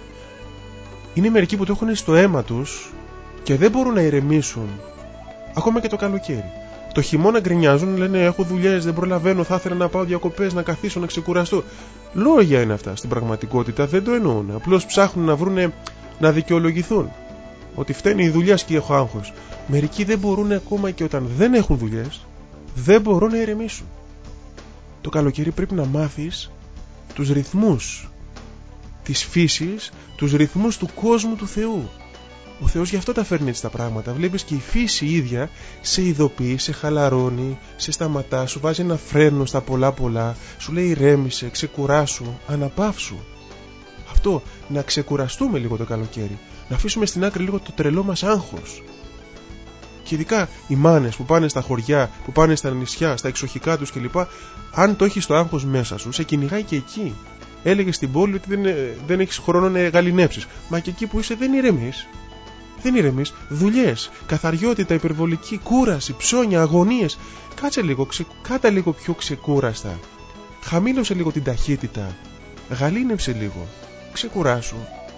Είναι μερικοί που το έχουν στο αίμα τους και δεν μπορούν να ηρεμήσουν ακόμα και το καλοκαίρι. Το χειμώνα γκρινιάζουν, λένε: έχω δουλειές, δεν προλαβαίνω, θα ήθελα να πάω διακοπές, να καθίσω, να ξεκουραστώ. Λόγια είναι αυτά. Στην πραγματικότητα δεν το εννοούν. Απλώς ψάχνουν να βρούνε, να δικαιολογηθούν ότι φταίνει η δουλειά και έχω άγχος. Μερικοί δεν μπορούν ακόμα και όταν δεν έχουν δουλειές, δεν μπορούν να ηρεμήσουν. Το καλοκαίρι πρέπει να μάθεις τους ρυθμούς της φύσης, τους ρυθμούς του κόσμου του Θεού. Ο Θεός γι' αυτό τα φέρνει έτσι τα πράγματα. Βλέπεις και η φύση ίδια σε ειδοποιεί, σε χαλαρώνει, σε σταματά, σου βάζει ένα φρένο στα πολλά, σου λέει ηρέμησε, ξεκουράσου, αναπαύσου. Αυτό, να ξεκουραστούμε λίγο το καλοκαίρι, να αφήσουμε στην άκρη λίγο το τρελό μας άγχος. Και ειδικά οι μάνες που πάνε στα χωριά, που πάνε στα νησιά, στα εξοχικά τους κλπ. Αν το έχεις το άγχος μέσα σου, σε κυνηγάει και εκεί. Έλεγε στην πόλη ότι δεν έχεις χρόνο να γαληνέψεις. Μα και εκεί που είσαι δεν ηρεμείς. Δεν ηρεμείς. Δουλειές, καθαριότητα, υπερβολική, κούραση, ψώνια, αγωνίες. Κάτσε λίγο, κάτα λίγο πιο ξεκούραστα. Χαμήλωσε λίγο την ταχύτητα. Γαλήνεψε λίγο. Ξεκουράσου.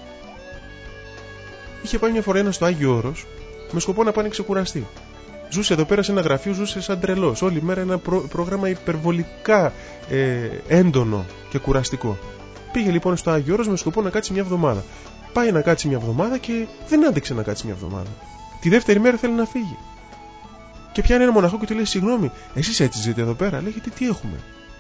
Είχε πάει μια φορά ένας στο Άγιο Όρος με σκοπό να πάνε ξεκουραστεί. Ζούσε εδώ πέρα σε ένα γραφείο, ζούσε σαν τρελός. Όλη μέρα ένα πρόγραμμα υπερβολικά έντονο και κουραστικό. Πήγε λοιπόν στο Άγιο Όρος με σκοπό να κάτσει μια εβδομάδα. Πάει να κάτσει μια εβδομάδα και δεν άντεξε να κάτσει μια εβδομάδα. Τη δεύτερη μέρα θέλει να φύγει. Και πιάνει ένα μοναχό και του λέει: συγγνώμη, εσείς έτσι ζείτε εδώ πέρα? Λέει: γιατί τι έχουμε?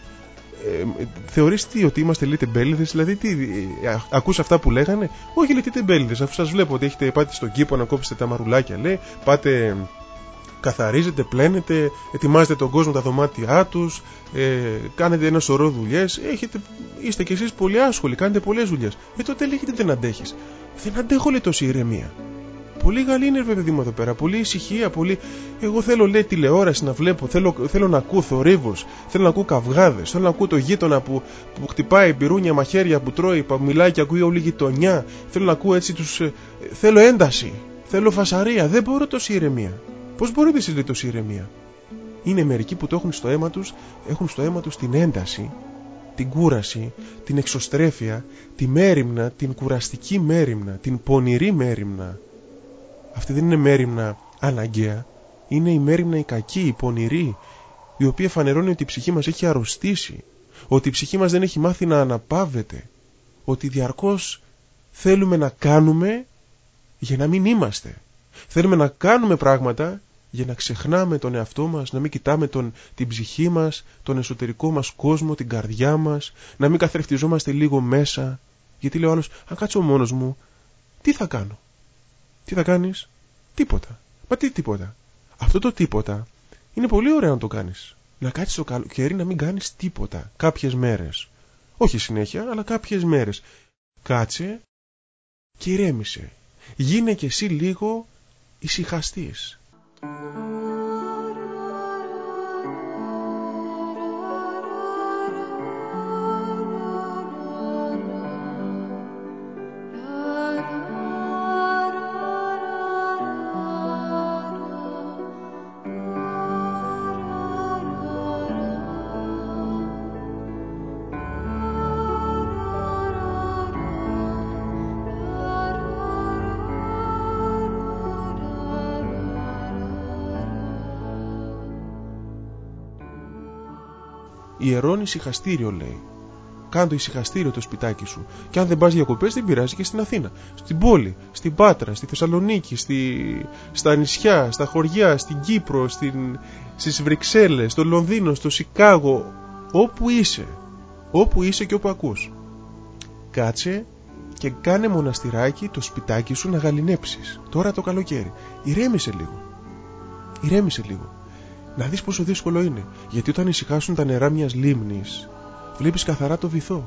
Θεωρείς ότι είμαστε λέει τεμπέληδες? Δηλαδή ακούς αυτά που λέγανε? Όχι, λέει, τι τεμπέληδες, αφού σας βλέπω ότι πάτε στον κήπο να κόψετε τα μαρουλάκια, λέει, πάτε, καθαρίζετε, πλένετε, ετοιμάζετε τον κόσμο τα δωμάτια τους, κάνετε ένα σωρό δουλειές, είστε κι εσείς πολύ άσχολοι, κάνετε πολλές δουλειές. Τότε λέγεται δεν αντέχεις. Δεν αντέχω, λέει, τόση ηρεμία. Πολύ καλή είναι, παιδί μου, εδώ πέρα. Πολύ ησυχία, πολύ. Εγώ θέλω, λέει, τηλεόραση να βλέπω. Θέλω να ακούω θορύβους. Θέλω να ακούω καυγάδες. Θέλω να ακούω το γείτονα που χτυπάει πυρούνια μαχαίρια, που τρώει, που μιλάει και ακούει όλη η γειτονιά. Θέλω να ακούω έτσι τους. Θέλω ένταση. Θέλω φασαρία. Δεν μπορώ τόση ηρεμία. Πώς μπορείτε εσείς, λέει, τόση ηρεμία? Είναι μερικοί που το έχουν στο αίμα τους την ένταση, την κούραση, την εξωστρέφεια, τη μέριμνα, την κουραστική μέριμνα, την πονηρή μέριμνα. Αυτή δεν είναι μέριμνα αναγκαία. Είναι η μέριμνα η κακή, η πονηρή, η οποία φανερώνει ότι η ψυχή μας έχει αρρωστήσει, ότι η ψυχή μας δεν έχει μάθει να αναπαύεται, ότι διαρκώς θέλουμε να κάνουμε για να μην είμαστε. Θέλουμε να κάνουμε πράγματα για να ξεχνάμε τον εαυτό μας, να μην κοιτάμε την ψυχή μας, τον εσωτερικό μας κόσμο, την καρδιά μας, να μην καθρεφτιζόμαστε λίγο μέσα. Γιατί λέει ο άλλος: αν κάτσω μόνος μου, τι θα κάνω? Τι θα κάνεις? Τίποτα. Μα τι τίποτα? Αυτό το τίποτα είναι πολύ ωραίο να το κάνεις. Να κάτσεις το καλοκαίρι να μην κάνεις τίποτα. Κάποιες μέρες. Όχι συνέχεια, αλλά κάποιες μέρες. Κάτσε και ηρέμησε. Γίνε κι εσύ λίγο ησυχαστής. Ιερόν ησυχαστήριο, λέει. Κάν το ησυχαστήριο το σπιτάκι σου. Και αν δεν πας διακοπές, δεν πειράζει, και στην Αθήνα. Στην πόλη, στην Πάτρα, στη Θεσσαλονίκη, στα νησιά, στα χωριά, στην Κύπρο, στις Βρυξέλλες, στο Λονδίνο, στο Σικάγο. Όπου είσαι. Όπου είσαι και όπου ακούς. Κάτσε και κάνε μοναστηράκι το σπιτάκι σου να γαληνέψεις. Τώρα το καλοκαίρι. Ηρέμησε λίγο. Ηρέμησε λίγο. Να δεις πόσο δύσκολο είναι. Γιατί όταν ησυχάσουν τα νερά μιας λίμνης, βλέπεις καθαρά το βυθό.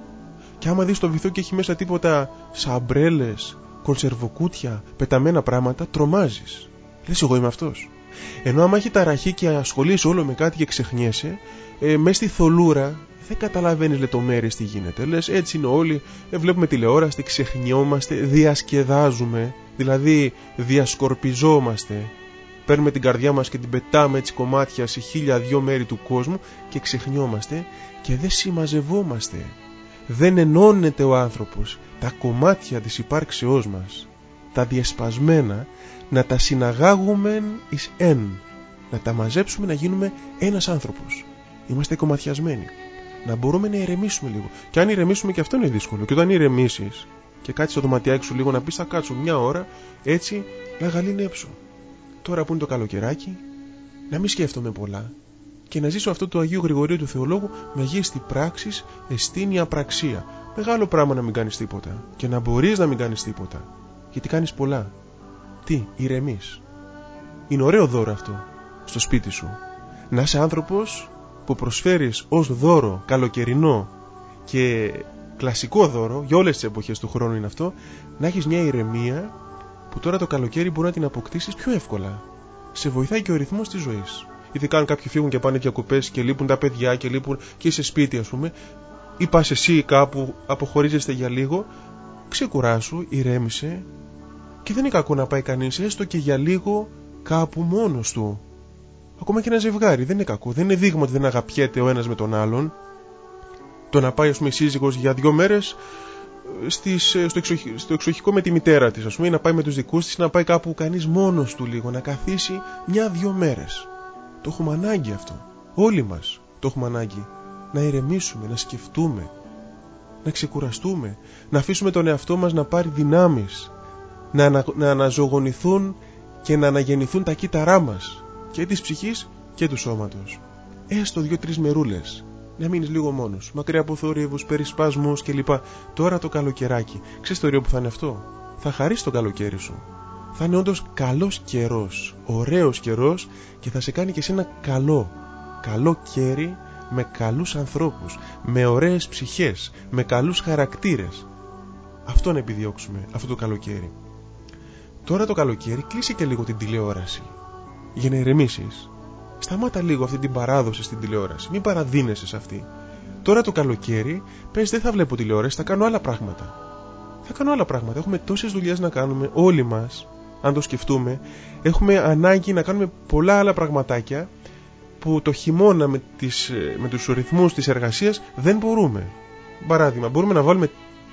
Και άμα δεις το βυθό και έχει μέσα τίποτα σαμπρέλες, κονσερβοκούτια, πεταμένα πράγματα, τρομάζεις. Λες, εγώ είμαι αυτός. Ενώ άμα έχει ταραχή και ασχολείσαι όλο με κάτι και ξεχνιέσαι, μες στη θολούρα δεν καταλαβαίνεις λεπτομέρειες τι γίνεται. Λες, έτσι είναι όλοι, βλέπουμε τηλεόραση, ξεχνιόμαστε, διασκεδάζουμε, δηλαδή διασκορπιζόμαστε. Παίρνουμε την καρδιά μας και την πετάμε έτσι κομμάτια σε 1002 μέρη του κόσμου και ξεχνιόμαστε και δεν συμμαζευόμαστε. Δεν ενώνεται ο άνθρωπος. Τα κομμάτια της υπάρξεώς μας, τα διασπασμένα, να τα συναγάγουμε εις εν. Να τα μαζέψουμε να γίνουμε ένας άνθρωπος. Είμαστε κομματιασμένοι. Να μπορούμε να ηρεμήσουμε λίγο. Και αν ηρεμήσουμε, και αυτό είναι δύσκολο. Και όταν ηρεμήσεις και κάτσεις στο δωματιάκι σου λίγο, να πεις, θα κάτσω μια ώρα έτσι να γαληνέψω. Τώρα που είναι το καλοκαιράκι, να μην σκέφτομαι πολλά και να ζήσω αυτό το Αγίου Γρηγορίου του Θεολόγου, μεγίστη πράξης, εστίνη απραξία. Μεγάλο πράγμα να μην κάνεις τίποτα και να μπορείς να μην κάνεις τίποτα, γιατί κάνεις πολλά. Τι, ηρεμείς. Είναι ωραίο δώρο αυτό στο σπίτι σου. Να είσαι άνθρωπος που προσφέρεις ως δώρο καλοκαιρινό και κλασικό δώρο, για όλες τις εποχές του χρόνου είναι αυτό, να έχεις μια ηρεμία που τώρα το καλοκαίρι μπορεί να την αποκτήσεις πιο εύκολα. Σε βοηθάει και ο ρυθμός της ζωής. Ειδικά αν κάποιοι φύγουν και πάνε διακοπές και λείπουν τα παιδιά και λείπουν και είσαι σπίτι, ας πούμε, ή πας εσύ κάπου, αποχωρίζεστε για λίγο, ξεκουράσου, ηρέμησε, και δεν είναι κακό να πάει κανείς έστω και για λίγο κάπου μόνος του. Ακόμα και ένα ζευγάρι δεν είναι κακό. Δεν είναι δείγμα ότι δεν αγαπιέται ο ένας με τον άλλον. Το να πάει, ας πούμε, η σύζυγος για 2 μέρες στο εξοχικό με τη μητέρα της, ας πούμε, ή να πάει με τους δικούς της, να πάει κάπου κανείς μόνος του λίγο, να καθίσει 1-2 μέρες. Το έχουμε ανάγκη αυτό. Όλοι μας το έχουμε ανάγκη. Να ηρεμήσουμε, να σκεφτούμε, να ξεκουραστούμε, να αφήσουμε τον εαυτό μας να πάρει δυνάμεις, να αναζωογονηθούν και να αναγεννηθούν τα κύτταρά μας, και της ψυχής και του σώματος. Έστω 2-3 μερούλες. Να μείνεις λίγο μόνος, μακριά από θορύβους, περισπασμούς κλπ. Τώρα το καλοκαιράκι. Ξέρεις το ωραίο που θα είναι αυτό? Θα χαρείς το καλοκαίρι σου. Θα είναι όντως καλός καιρός, ωραίος καιρός, και θα σε κάνει και εσένα καλό καίρι, με καλούς ανθρώπους, με ωραίες ψυχές, με καλούς χαρακτήρες. Αυτό να επιδιώξουμε αυτό το καλοκαίρι. Τώρα το καλοκαίρι κλείσε και λίγο την τηλεόραση για να ηρεμήσεις. Σταμάτα λίγο αυτή την παράδοση στην τηλεόραση. Μην παραδίνεσαι σε αυτή. Τώρα το καλοκαίρι πες, δεν θα βλέπω τηλεόραση, θα κάνω άλλα πράγματα. Έχουμε τόσες δουλειές να κάνουμε όλοι μας. Αν το σκεφτούμε, έχουμε ανάγκη να κάνουμε πολλά άλλα πραγματάκια που το χειμώνα με τους ρυθμούς της εργασίας δεν μπορούμε. Παράδειγμα, μπορούμε να βάλουμε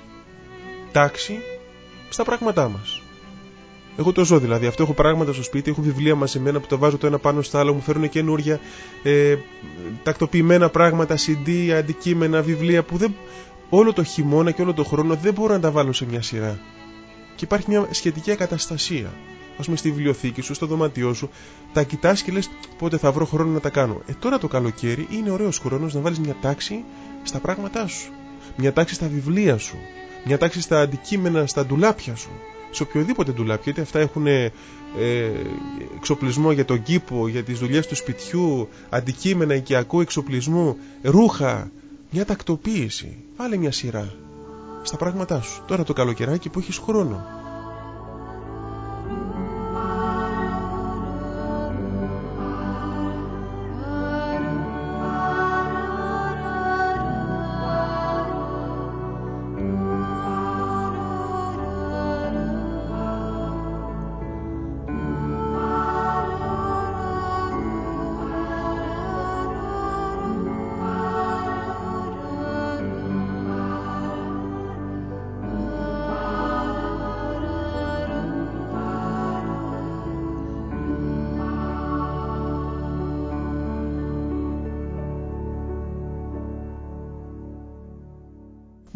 τάξη στα πράγματά μας. Εγώ το ζω δηλαδή. Αυτό, έχω πράγματα στο σπίτι, έχω βιβλία μαζεμένα που τα βάζω το ένα πάνω στο άλλο, μου φέρνουν καινούργια τακτοποιημένα πράγματα, CD, αντικείμενα, βιβλία που όλο το χειμώνα και όλο το χρόνο δεν μπορώ να τα βάλω σε μια σειρά. Και υπάρχει μια σχετική ακαταστασία. Ας πούμε, στη βιβλιοθήκη σου, στο δωμάτιό σου, τα κοιτάς και λες πότε θα βρω χρόνο να τα κάνω. Τώρα το καλοκαίρι είναι ωραίος χρόνος να βάλεις μια τάξη στα πράγματά σου, μια τάξη στα βιβλία σου, μια τάξη στα αντικείμενα, στα ντουλάπια σου, σε οποιοδήποτε ντουλάπια, είτε αυτά έχουν εξοπλισμό για τον κήπο, για τις δουλειές του σπιτιού, αντικείμενα οικιακού εξοπλισμού, ρούχα, μια τακτοποίηση. Βάλε μια σειρά στα πράγματά σου. Τώρα το καλοκαιράκι που έχεις χρόνο.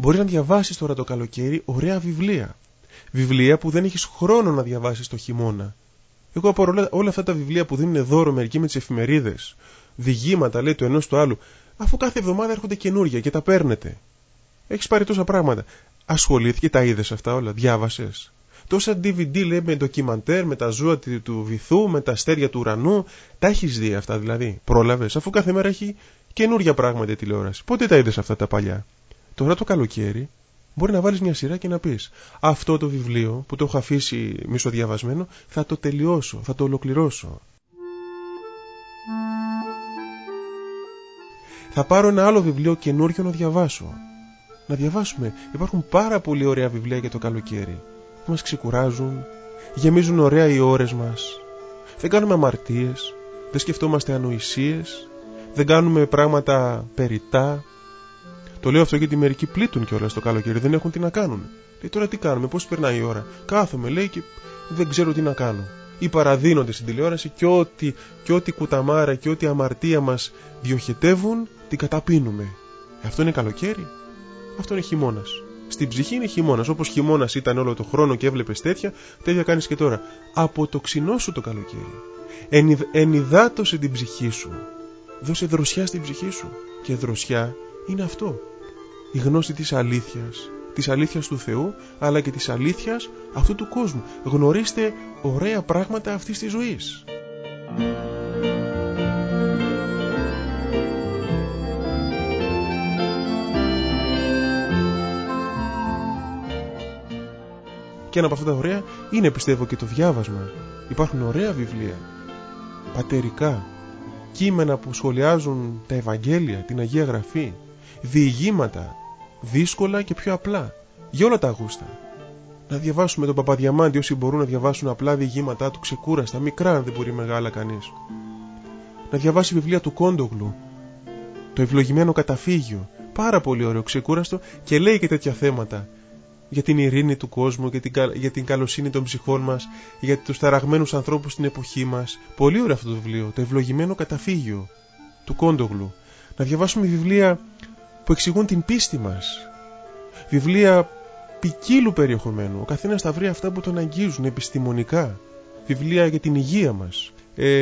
Μπορείς να διαβάσεις τώρα το καλοκαίρι ωραία βιβλία. Βιβλία που δεν έχεις χρόνο να διαβάσεις το χειμώνα. Εγώ από όλα αυτά τα βιβλία που δίνουν δώρο μερικοί με τις εφημερίδες, διηγήματα λέει του ενός του άλλου, αφού κάθε εβδομάδα έρχονται καινούργια και τα παίρνετε. Έχεις πάρει τόσα πράγματα. Ασχολήθηκε, τα είδες αυτά όλα, διάβασες. Τόσα DVD λέει με ντοκιμαντέρ, με τα ζώα του βυθού, με τα αστέρια του ουρανού. Τα έχεις δει αυτά δηλαδή? Πρόλαβες? Αφού κάθε μέρα έχει καινούργια πράγματα η τηλεόραση. Πότε τα είδες αυτά τα παλιά? Τώρα το καλοκαίρι μπορεί να βάλεις μια σειρά και να πεις, αυτό το βιβλίο που το έχω αφήσει μισοδιαβασμένο θα το τελειώσω, θα το ολοκληρώσω. Θα πάρω ένα άλλο βιβλίο καινούριο να διαβάσω. Να διαβάσουμε. Υπάρχουν πάρα πολύ ωραία βιβλία για το καλοκαίρι. Μας ξεκουράζουν, γεμίζουν ωραία οι ώρες μας. Δεν κάνουμε αμαρτίες, δεν σκεφτόμαστε ανοησίες, δεν κάνουμε πράγματα περιττά. Το λέω αυτό γιατί μερικοί πλήττουν κιόλας το καλοκαίρι, δεν έχουν τι να κάνουν. Λέει τώρα τι κάνουμε, πώς περνάει η ώρα? Κάθομαι λέει και δεν ξέρω τι να κάνω. Ή παραδίνονται στην τηλεόραση και ό,τι κουταμάρα και ό,τι αμαρτία μας διοχετεύουν την καταπίνουμε. Αυτό είναι καλοκαίρι? Αυτό είναι χειμώνας. Στην ψυχή είναι χειμώνας. Όπως χειμώνας ήταν όλο το χρόνο και έβλεπες τέτοια κάνεις και τώρα. Αποτοξινώ σου το καλοκαίρι. Ενυδάτωσε την ψυχή σου. Δώσε δροσιά στην ψυχή σου. Και δροσιά είναι αυτό. Η γνώση της αλήθειας του Θεού, αλλά και της αλήθειας αυτού του κόσμου. Γνωρίστε ωραία πράγματα αυτής της ζωής. Και ένα από αυτά τα ωραία είναι, πιστεύω, και το διάβασμα. Υπάρχουν ωραία βιβλία, πατερικά, κείμενα που σχολιάζουν τα Ευαγγέλια, την Αγία Γραφή, διηγήματα, δύσκολα και πιο απλά, για όλα τα γούστα. Να διαβάσουμε τον Παπαδιαμάντη όσοι μπορούν να διαβάσουν απλά διηγήματά του, ξεκούραστα, μικρά αν δεν μπορεί μεγάλα κανείς. Να διαβάσει βιβλία του Κόντογλου, το Ευλογημένο Καταφύγιο, πάρα πολύ ωραίο, ξεκούραστο και λέει και τέτοια θέματα. Για την ειρήνη του κόσμου, για την καλοσύνη των ψυχών μας, για τους ταραγμένους ανθρώπους στην εποχή μας. Πολύ ωραίο αυτό το βιβλίο, το Ευλογημένο Καταφύγιο του Κόντογλου. Να διαβάσουμε βιβλία που εξηγούν την πίστη μας. Βιβλία ποικίλου περιεχομένου. Ο καθένας θα βρει αυτά που τον αγγίζουν επιστημονικά. Βιβλία για την υγεία μας.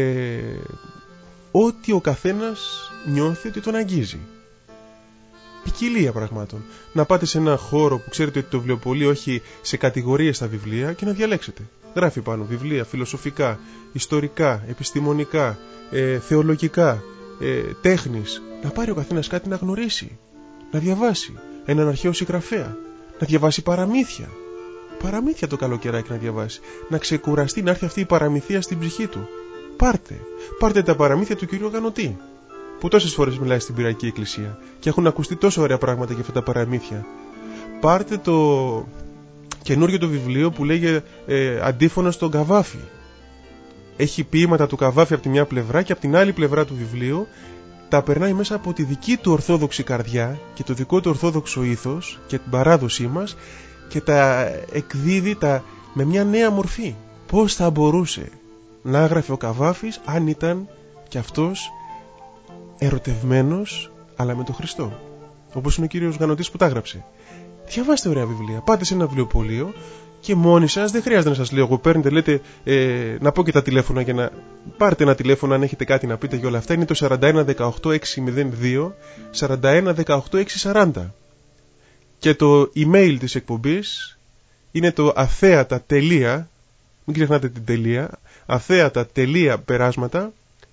Ό,τι ο καθένας νιώθει ότι τον αγγίζει. Ποικιλία πραγμάτων. Να πάτε σε ένα χώρο που ξέρετε ότι το βιβλιοπωλείο έχει σε κατηγορίες τα βιβλία και να διαλέξετε. Γράφει πάνω βιβλία φιλοσοφικά, ιστορικά, επιστημονικά, θεολογικά, τέχνης. Να πάρει ο καθένας κάτι να γνωρίσει, να διαβάσει έναν αρχαίο συγγραφέα, να διαβάσει παραμύθια. Παραμύθια το καλοκαιράκι να διαβάσει, να ξεκουραστεί, να έρθει αυτή η παραμυθία στην ψυχή του. Πάρτε τα παραμύθια του κυρίου Γανωτή, που τόσες φορές μιλάει στην Πυραϊκή Εκκλησία και έχουν ακουστεί τόσο ωραία πράγματα για αυτά τα παραμύθια. Πάρτε το καινούριο το βιβλίο που λέγεται Αντίφωνα στον Καβάφη. Έχει ποίηματα του Καβάφη από τη μια πλευρά και από την άλλη πλευρά του βιβλίου τα περνάει μέσα από τη δική του ορθόδοξη καρδιά και το δικό του ορθόδοξο ήθος και την παράδοσή μας και τα εκδίδει με μια νέα μορφή. Πώς θα μπορούσε να έγραφε ο Καβάφης αν ήταν κι αυτός ερωτευμένος αλλά με τον Χριστό, όπως είναι ο κύριος Γανωτής που τα έγραψε. Διαβάστε ωραία βιβλία, πάτε σε ένα βιβλιοπωλείο και μόνοι σας, δεν χρειάζεται να σας λέω εγώ, παίρνετε, λέτε να πω και τα τηλέφωνα για να πάρετε ένα τηλέφωνο αν έχετε κάτι να πείτε για όλα αυτά. Είναι το 4118-602 4118-640 και το email της εκπομπής είναι το αθέατα. Μην ξεχνάτε την τελεία, αθέατα.περάσματα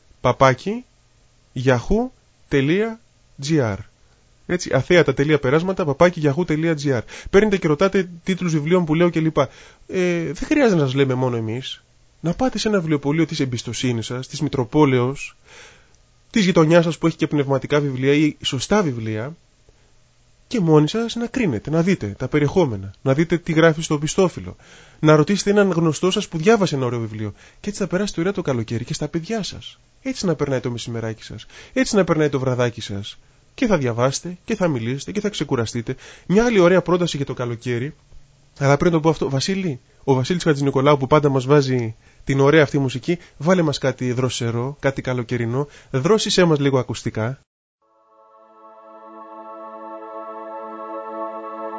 @yahoo.gr. Έτσι, αθέατα.περάσματα @yahoo.gr. Παίρνετε και ρωτάτε τίτλους βιβλίων που λέω κλπ. Δεν χρειάζεται να σας λέμε μόνο εμείς. Να πάτε σε ένα βιβλιοπωλείο της εμπιστοσύνης σας, της Μητροπόλεως, της γειτονιάς σας που έχει και πνευματικά βιβλία ή σωστά βιβλία, και μόνοι σας να κρίνετε, να δείτε τα περιεχόμενα, να δείτε τι γράφει στο πιστόφυλλο, να ρωτήσετε έναν γνωστό σας που διάβασε ένα ωραίο βιβλίο. Και έτσι θα περάσετε ωραία το καλοκαίρι και στα παιδιά σας. Έτσι να περνάει το μεσημεράκι σας, έτσι να περνάει το βραδάκι σας. Και θα διαβάσετε και θα μιλήσετε και θα ξεκουραστείτε. Μια άλλη ωραία πρόταση για το καλοκαίρι, αλλά πριν το πω αυτό, Βασίλη, ο Βασίλης Χατζηνικολάου που πάντα μας βάζει την ωραία αυτή μουσική, βάλε μας κάτι δροσερό, κάτι καλοκαιρινό, δρόσισέ μας λίγο ακουστικά.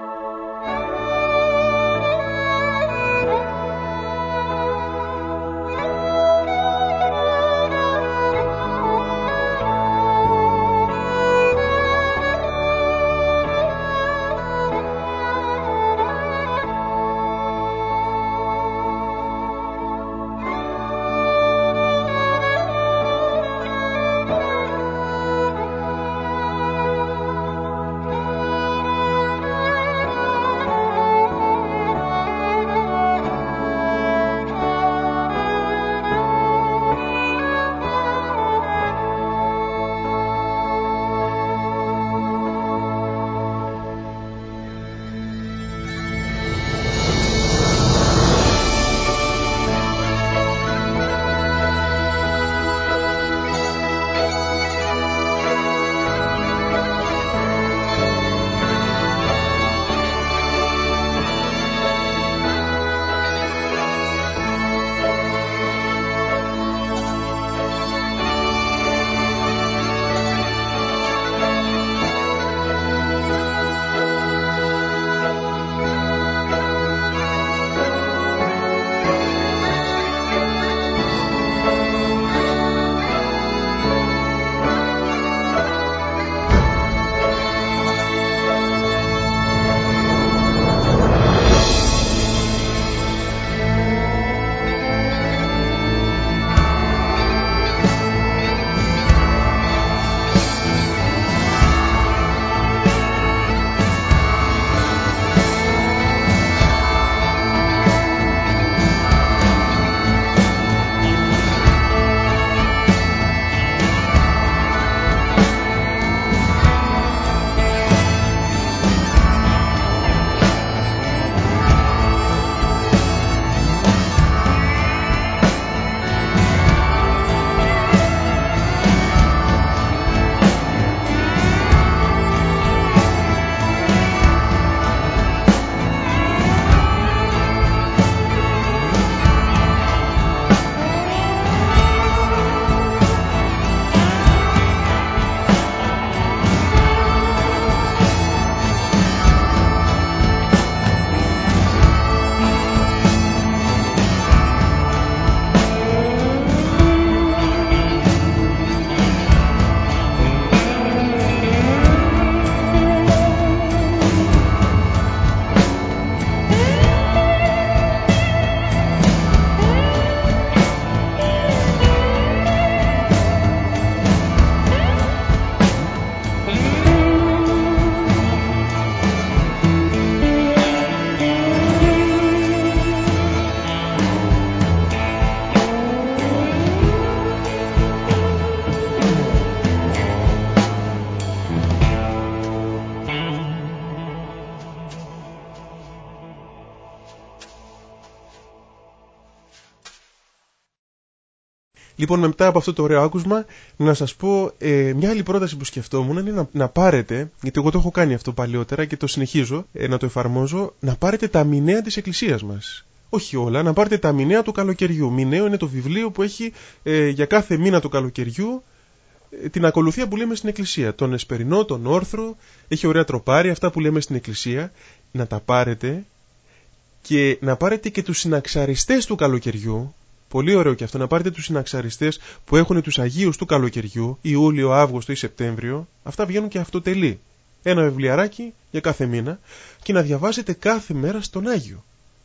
Λοιπόν, μετά από αυτό το ωραίο άκουσμα, να σας πω μια άλλη πρόταση που σκεφτόμουν είναι να πάρετε, γιατί εγώ το έχω κάνει αυτό παλιότερα και το συνεχίζω να το εφαρμόζω, να πάρετε τα μηνέα της εκκλησίας μας. Όχι όλα, να πάρετε τα μηνέα του καλοκαιριού. Μηναίο είναι το βιβλίο που έχει για κάθε μήνα του καλοκαιριού την ακολουθία που λέμε στην εκκλησία. Τον εσπερινό, τον όρθρο, έχει ωραία τροπάρια, αυτά που λέμε στην εκκλησία. Να τα πάρετε και να πάρετε και τους συναξαριστές του καλοκαιριού. Πολύ ωραίο και αυτό, να πάρετε τους συναξαριστές που έχουν τους Αγίους του καλοκαιριού, Ιούλιο, Αύγουστο ή Σεπτέμβριο. Αυτά βγαίνουν και αυτοτελή. Ένα βιβλιαράκι για κάθε μήνα και να διαβάζετε κάθε μέρα στον Άγιο.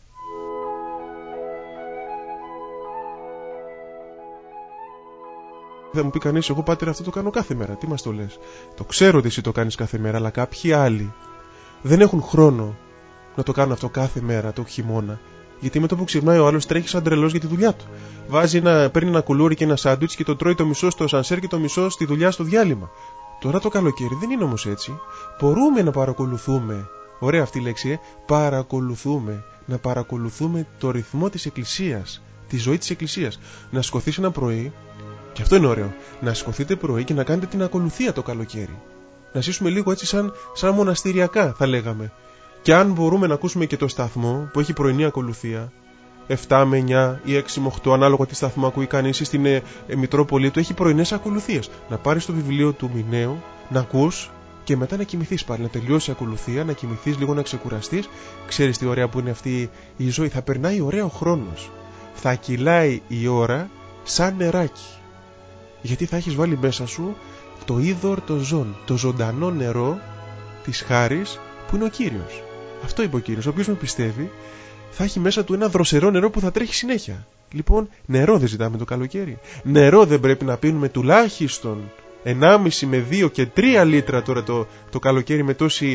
Θα μου πει κανείς, εγώ πάτερ αυτό το κάνω κάθε μέρα. Τι μας το λες? Το ξέρω ότι εσύ το κάνεις κάθε μέρα, αλλά κάποιοι άλλοι δεν έχουν χρόνο να το κάνουν αυτό κάθε μέρα το χειμώνα. Γιατί με το που ξυπνάει ο άλλος τρέχει σαν τρελός για τη δουλειά του. Παίρνει ένα κουλούρι και ένα σάντουιτς και το τρώει το μισό στο ασανσέρ και το μισό στη δουλειά στο διάλειμμα. Τώρα το καλοκαίρι δεν είναι όμως έτσι. Μπορούμε να παρακολουθούμε. Ωραία αυτή η λέξη, παρακολουθούμε. Να παρακολουθούμε το ρυθμό της εκκλησίας, τη ζωή της εκκλησίας. Να σηκωθείς ένα πρωί, και αυτό είναι ωραίο, να σηκωθείτε πρωί και να κάνετε την ακολουθία το καλοκαίρι. Να ζήσουμε λίγο έτσι σαν μοναστηριακά θα λέγαμε. Και αν μπορούμε να ακούσουμε και το σταθμό που έχει πρωινή ακολουθία, 7 με 9 ή 6 με 8, ανάλογα τι σταθμό ακούει κανείς, στην Μητρόπολη του έχει πρωινές ακολουθίες. Να πάρεις το βιβλίο του μηναίου, να ακούς και μετά να κοιμηθείς πάλι. Να τελειώσει η ακολουθία, να κοιμηθείς λίγο, να ξεκουραστείς. Ξέρεις τι ωραία που είναι αυτή η ζωή. Θα περνάει ωραία ο χρόνος. Θα κυλάει η ώρα σαν νεράκι. Γιατί θα έχεις βάλει μέσα σου το είδωρ το ζών, το ζωντανό νερό της χάρης που είναι ο Κύριος. Αυτό είπε ο Κύριος. Ο οποίος με πιστεύει θα έχει μέσα του ένα δροσερό νερό που θα τρέχει συνέχεια. Λοιπόν, νερό δεν ζητάμε το καλοκαίρι. Νερό δεν πρέπει να πίνουμε τουλάχιστον 1,5 με 2 και 3 λίτρα τώρα το καλοκαίρι με τόση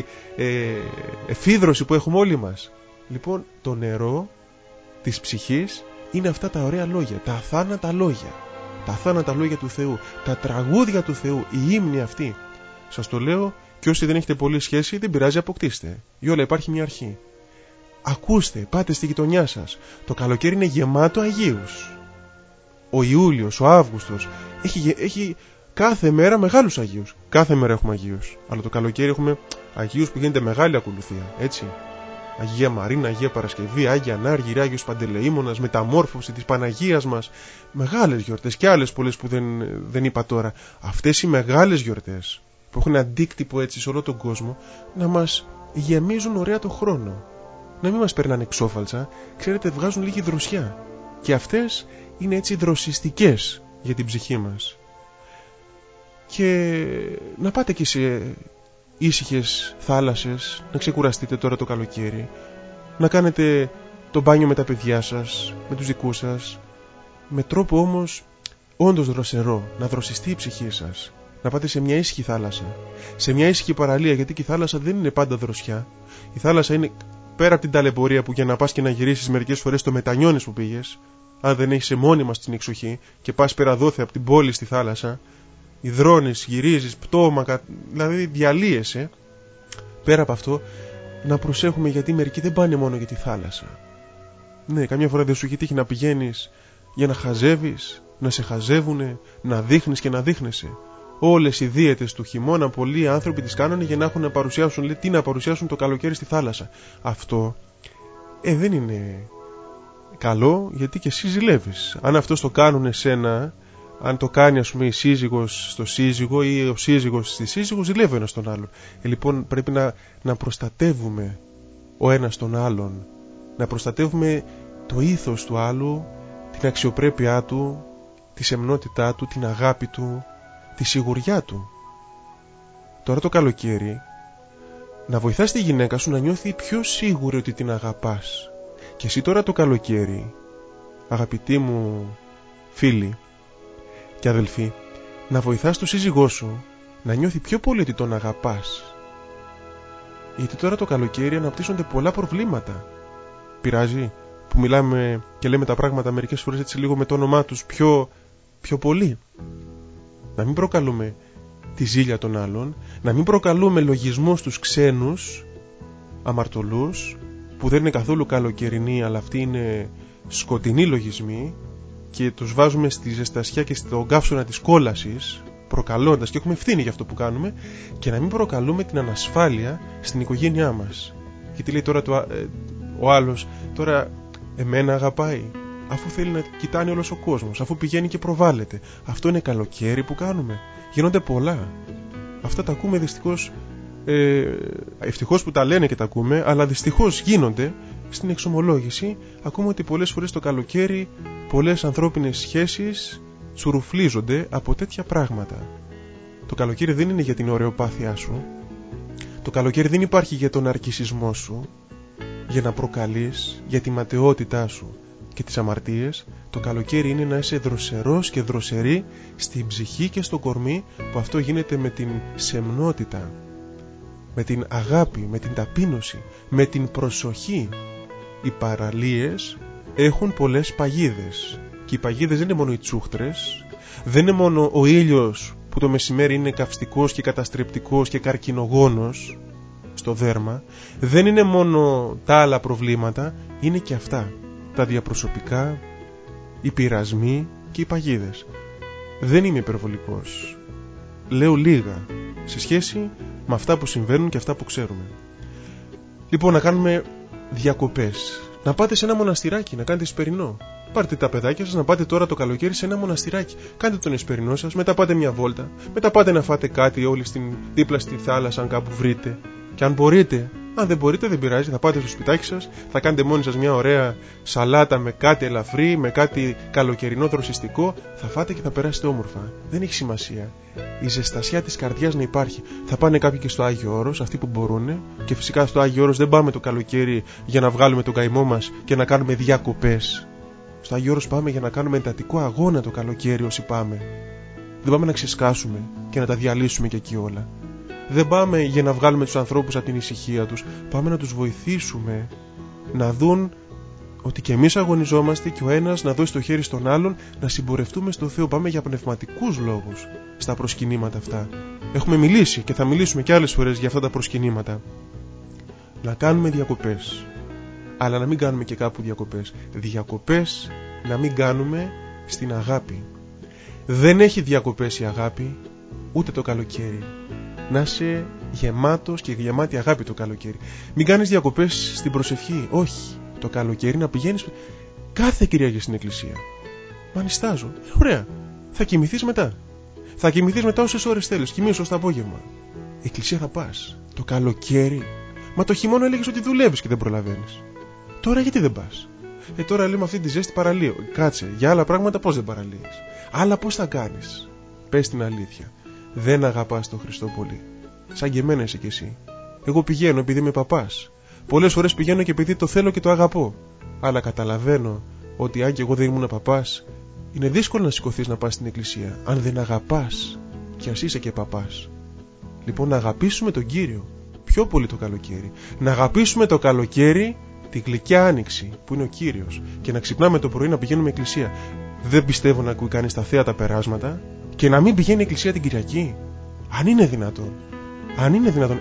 εφίδρωση που έχουμε όλοι μας. Λοιπόν, το νερό της ψυχής είναι αυτά τα ωραία λόγια, τα αθάνατα λόγια. Τα αθάνατα λόγια του Θεού, τα τραγούδια του Θεού, η ύμνη αυτή. Σας το λέω, και όσοι δεν έχετε πολύ σχέση, δεν πειράζει, αποκτήστε. Για όλα υπάρχει μια αρχή. Ακούστε, πάτε στη γειτονιά σας. Το καλοκαίρι είναι γεμάτο Αγίους. Ο Ιούλιος, ο Αύγουστος έχει κάθε μέρα μεγάλους Αγίους. Κάθε μέρα έχουμε Αγίους. Αλλά το καλοκαίρι έχουμε Αγίους που γίνεται μεγάλη ακολουθία. Έτσι. Αγία Μαρίνα, Αγία Παρασκευή, Άγια Ανάργυρα, Άγιος Παντελεήμονας, Μεταμόρφωση της Παναγίας μας. Μεγάλες γιορτές και άλλες πολλές που δεν είπα τώρα. Αυτές οι μεγάλες γιορτές που έχουν αντίκτυπο έτσι σε όλο τον κόσμο να μας γεμίζουν ωραία το χρόνο. Να μην μας περνάνε εξόφαλτσα, ξέρετε, βγάζουν λίγη δροσιά. Και αυτές είναι έτσι δροσιστικές για την ψυχή μας. Και να πάτε και σε ήσυχες θάλασσες, να ξεκουραστείτε τώρα το καλοκαίρι, να κάνετε το μπάνιο με τα παιδιά σας, με τους δικούς σας, με τρόπο όμως όντως δροσερό, να δροσιστεί η ψυχή σας. Να πάτε σε μια ήσυχη θάλασσα, σε μια ήσυχη παραλία, γιατί και η θάλασσα δεν είναι πάντα δροσιά. Η θάλασσα είναι πέρα από την ταλαιπωρία που για να πας και να γυρίσεις μερικές φορές το μετανιώνεις που πήγες, αν δεν έχεις μόνιμα στην εξοχή και πας πέρα δόθε από την πόλη στη θάλασσα, υδρώνεις, γυρίζεις, πτώμα, δηλαδή διαλύεσαι. Πέρα από αυτό, να προσέχουμε, γιατί μερικοί δεν πάνε μόνο για τη θάλασσα. Ναι, καμιά φορά δεν σου έχει τύχει να πηγαίνεις για να χαζεύεις, να σε χαζεύουνε, να δείχνεις και να δείχνεσαι. Όλες οι δίαιτες του χειμώνα πολλοί άνθρωποι τις κάνανε για να έχουν να παρουσιάσουν, λέει, τι να παρουσιάσουν το καλοκαίρι στη θάλασσα. Αυτό δεν είναι καλό, γιατί και εσύ ζηλεύεις. Αν αυτό το κάνουν εσένα, αν το κάνει ας πούμε η σύζυγος στο σύζυγο ή ο σύζυγος στη σύζυγο, ζηλεύει ο ένας τον άλλον. Λοιπόν, πρέπει να προστατεύουμε ο ένας τον άλλον, να προστατεύουμε το ήθος του άλλου, την αξιοπρέπειά του, τη σεμνότητά του, την αγάπη του, τη σιγουριά του. Τώρα το καλοκαίρι να βοηθάς τη γυναίκα σου να νιώθει πιο σίγουρη ότι την αγαπάς. Και εσύ τώρα το καλοκαίρι, αγαπητοί μου φίλοι και αδελφοί, να βοηθάς τον σύζυγό σου να νιώθει πιο πολύ ότι τον αγαπάς. Γιατί τώρα το καλοκαίρι αναπτύσσονται πολλά προβλήματα. Πειράζει που μιλάμε και λέμε τα πράγματα μερικές φορές έτσι λίγο με το όνομά τους πιο πολύ. Να μην προκαλούμε τη ζήλια των άλλων, να μην προκαλούμε λογισμό στους ξένους αμαρτωλούς που δεν είναι καθόλου καλοκαιρινοί, αλλά αυτοί είναι σκοτεινοί λογισμοί, και τους βάζουμε στη ζεστασιά και στον καύσωνα της κόλασης, προκαλώντας, και έχουμε ευθύνη για αυτό που κάνουμε, και να μην προκαλούμε την ανασφάλεια στην οικογένειά μας. Γιατί λέει τώρα ο άλλος, τώρα εμένα αγαπάει, αφού θέλει να κοιτάνει όλος ο κόσμος, αφού πηγαίνει και προβάλλεται. Αυτό είναι καλοκαίρι που κάνουμε? Γίνονται πολλά. Αυτά τα ακούμε δυστυχώς, ευτυχώς που τα λένε και τα ακούμε, αλλά δυστυχώς γίνονται. Στην εξομολόγηση ακούμε ότι πολλές φορές το καλοκαίρι πολλές ανθρώπινες σχέσεις τσουρουφλίζονται από τέτοια πράγματα. Το καλοκαίρι δεν είναι για την ωρεοπάθειά σου. Το καλοκαίρι δεν υπάρχει για τον αρκισισμό σου, για να προκαλείς, για τη ματαιότητά σου και τις αμαρτίες. Το καλοκαίρι είναι να είσαι δροσερός και δροσερή στην ψυχή και στο κορμί, που αυτό γίνεται με την σεμνότητα, με την αγάπη, με την ταπείνωση, με την προσοχή. Οι παραλίες έχουν πολλές παγίδες, και οι παγίδες δεν είναι μόνο οι τσούχτρες, δεν είναι μόνο ο ήλιος που το μεσημέρι είναι καυστικός και καταστρεπτικός και καρκινογόνος στο δέρμα, δεν είναι μόνο τα άλλα προβλήματα, είναι και αυτά, τα διαπροσωπικά, οι πειρασμοί και οι παγίδες. Δεν είμαι υπερβολικός, λέω λίγα σε σχέση με αυτά που συμβαίνουν και αυτά που ξέρουμε. Λοιπόν, να κάνουμε διακοπές, να πάτε σε ένα μοναστηράκι, να κάνετε εσπερινό. Πάρτε τα παιδάκια σας να πάτε τώρα το καλοκαίρι σε ένα μοναστηράκι. Κάντε τον εσπερινό σας, μετά πάτε μια βόλτα, μετά πάτε να φάτε κάτι όλοι δίπλα στη θάλασσα, αν κάπου βρείτε. Και αν μπορείτε, αν δεν μπορείτε, δεν πειράζει, θα πάτε στο σπιτάκι σας, θα κάνετε μόνοι σας μια ωραία σαλάτα με κάτι ελαφρύ, με κάτι καλοκαιρινό δροσιστικό, θα φάτε και θα περάσετε όμορφα. Δεν έχει σημασία. Η ζεστασιά της καρδιάς να υπάρχει. Θα πάνε κάποιοι και στο Άγιο Όρος, αυτοί που μπορούν, και φυσικά στο Άγιο Όρος δεν πάμε το καλοκαίρι για να βγάλουμε τον καημό μας και να κάνουμε διακοπές. Στο Άγιο Όρος πάμε για να κάνουμε εντατικό αγώνα το καλοκαίρι όσοι πάμε. Δεν πάμε να ξεσκάσουμε και να τα διαλύσουμε και εκεί όλα. Δεν πάμε για να βγάλουμε τους ανθρώπους από την ησυχία τους. Πάμε να τους βοηθήσουμε να δουν ότι και εμείς αγωνιζόμαστε, και ο ένας να δώσει το χέρι στον άλλον, να συμπορευτούμε στο Θεό. Πάμε για πνευματικούς λόγους στα προσκυνήματα αυτά. Έχουμε μιλήσει και θα μιλήσουμε και άλλες φορές για αυτά τα προσκυνήματα. Να κάνουμε διακοπές, αλλά να μην κάνουμε και κάπου διακοπές. Διακοπές να μην κάνουμε στην αγάπη. Δεν έχει διακοπές η αγάπη, ούτε το καλοκαίρι. Να είσαι γεμάτος και γεμάτη αγάπη το καλοκαίρι. Μην κάνεις διακοπές στην προσευχή. Όχι. Το καλοκαίρι να πηγαίνεις κάθε Κυριακή στην εκκλησία. Μα νηστάζω. Ωραία. Θα κοιμηθείς μετά. Θα κοιμηθείς μετά όσες ώρες θέλεις. Κοιμήσου ως το απόγευμα. Εκκλησία θα πας. Το καλοκαίρι. Μα το χειμώνα έλεγες ότι δουλεύεις και δεν προλαβαίνεις. Τώρα γιατί δεν πας? Τώρα λέμε αυτή τη ζέστη παραλύω. Κάτσε. Για άλλα πράγματα πώς δεν παραλύεις? Άλλα πώς θα κάνεις? Πες την αλήθεια. Δεν αγαπάς τον Χριστό πολύ. Σαν και εμένα είσαι κι εσύ. Εγώ πηγαίνω επειδή είμαι παπάς. Πολλές φορές πηγαίνω και επειδή το θέλω και το αγαπώ. Αλλά καταλαβαίνω ότι αν και εγώ δεν ήμουν παπάς, είναι δύσκολο να σηκωθείς να πας στην εκκλησία αν δεν αγαπάς, κι ας είσαι και παπάς. Λοιπόν, να αγαπήσουμε τον Κύριο πιο πολύ το καλοκαίρι. Να αγαπήσουμε το καλοκαίρι, τη γλυκιά άνοιξη που είναι ο Κύριος, και να ξυπνάμε το πρωί να πηγαίνουμε εκκλησία. Δεν πιστεύω να ακούει κανείς τα θέα περάσματα και να μην πηγαίνει εκκλησία την Κυριακή. Αν είναι δυνατόν. Αν είναι δυνατόν.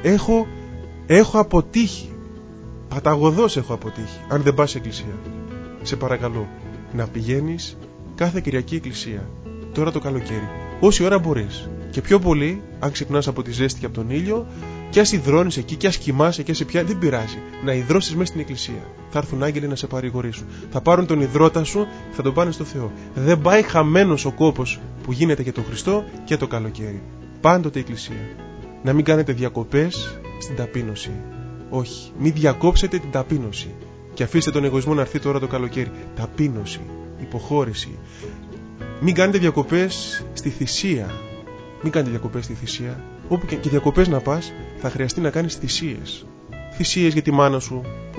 Έχω αποτύχει. Παταγωδώς έχω αποτύχει αν δεν πας εκκλησία. Σε παρακαλώ να πηγαίνεις κάθε Κυριακή εκκλησία. Τώρα το καλοκαίρι. Όση ώρα μπορείς. Και πιο πολύ αν ξυπνάς από τη ζέστη και από τον ήλιο, και ας υδρώνεις εκεί, και ας κοιμάσαι, και σε πια δεν πειράζει. Να υδρώσεις μέσα στην εκκλησία. Θα έρθουν άγγελοι να σε παρηγορήσουν. Θα πάρουν τον υδρότα σου, θα τον πάνε στο Θεό. Δεν πάει χαμένος ο κόπος που γίνεται για τον Χριστό και το καλοκαίρι. Πάντοτε εκκλησία. Να μην κάνετε διακοπές στην ταπείνωση. Όχι, μην διακόψετε την ταπείνωση. Και αφήστε τον εγωισμό να έρθει τώρα το καλοκαίρι. Ταπείνωση, υποχώρηση. Μην κάνετε διακοπές στη θυσία. Μην κάνετε διακοπές στη θυσία. Όπου και διακοπές να πας, θα χρειαστεί να κάνεις θυσίες. Θυσίες για τη μάνα σου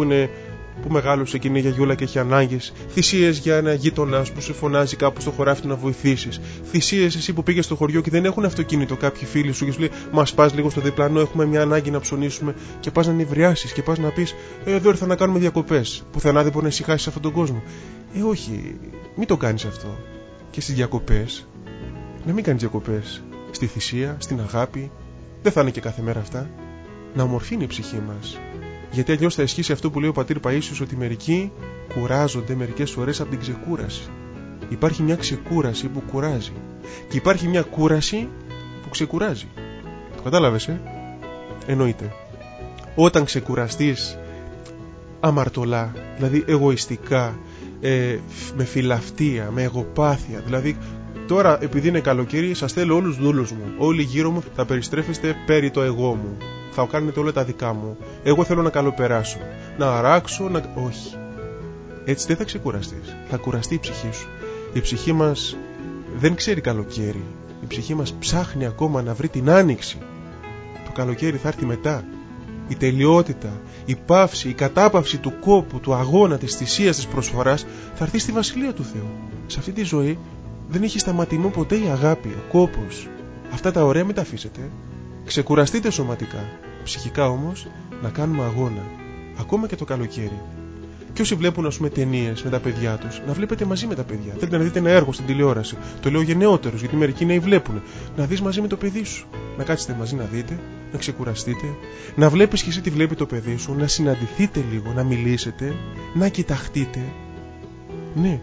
που μεγάλωσε και είναι γιαγιούλα και έχει ανάγκες. Θυσίες για ένα γείτονά που σε φωνάζει κάπου στο χωράφι του να βοηθήσεις. Θυσίες εσύ που πήγες στο χωριό και δεν έχουν αυτοκίνητο κάποιοι φίλοι σου και σου λέει μας πας λίγο στο διπλανό, έχουμε μια ανάγκη να ψωνίσουμε, και πας να νευριάσεις και πας να πεις εδώ ήρθα να κάνουμε διακοπές. Πουθενά δεν μπορεί να ησυχάσεις αυτόν τον κόσμο. Όχι, μην το κάνεις αυτό. Και στις διακοπές, να μην κάνεις διακοπές στη θυσία, στην αγάπη. Δεν θα είναι και κάθε μέρα αυτά. Να ομορφύνει η ψυχή μας. Γιατί αλλιώς θα ισχύσει αυτό που λέει ο πατήρ Παΐσιος, ότι μερικοί κουράζονται μερικές φορές από την ξεκούραση. Υπάρχει μια ξεκούραση που κουράζει. Και υπάρχει μια κούραση που ξεκουράζει. Το κατάλαβες, Εννοείται. Όταν ξεκουραστείς αμαρτωλά, δηλαδή εγωιστικά, με φιλαυτία, με εγωπάθεια, δηλαδή τώρα επειδή είναι καλοκαίρι σας θέλω όλους δούλους μου, όλοι γύρω μου θα περιστρέφεστε περί το εγώ μου, θα κάνετε όλα τα δικά μου, εγώ θέλω να καλοπεράσω, να αράξω, όχι, έτσι δεν θα ξεκουραστείς, θα κουραστεί η ψυχή σου. Η ψυχή μας δεν ξέρει καλοκαίρι, η ψυχή μας ψάχνει ακόμα να βρει την άνοιξη. Το καλοκαίρι θα έρθει μετά. Η τελειότητα, η παύση, η κατάπαυση του κόπου, του αγώνα, της θυσίας, της προσφοράς θα έρθει στη Βασιλεία του Θεού. Σε αυτή τη ζωή δεν έχει σταματημό ποτέ η αγάπη, ο κόπος. Αυτά τα ωραία μην τα αφήσετε. Ξεκουραστείτε σωματικά. Ψυχικά όμως να κάνουμε αγώνα. Ακόμα και το καλοκαίρι. Και όσοι βλέπουν, ας πούμε, ταινίες με τα παιδιά τους, να βλέπετε μαζί με τα παιδιά. Θέλετε να δείτε ένα έργο στην τηλεόραση. Το λέω γενναιότερους, γιατί μερικοί νέοι βλέπουν. Να δεις μαζί με το παιδί σου. Να κάτσετε μαζί να δείτε, να ξεκουραστείτε. Να βλέπεις και εσύ τι βλέπει το παιδί σου. Να συναντηθείτε λίγο, να μιλήσετε, να κοιταχτείτε. Ναι,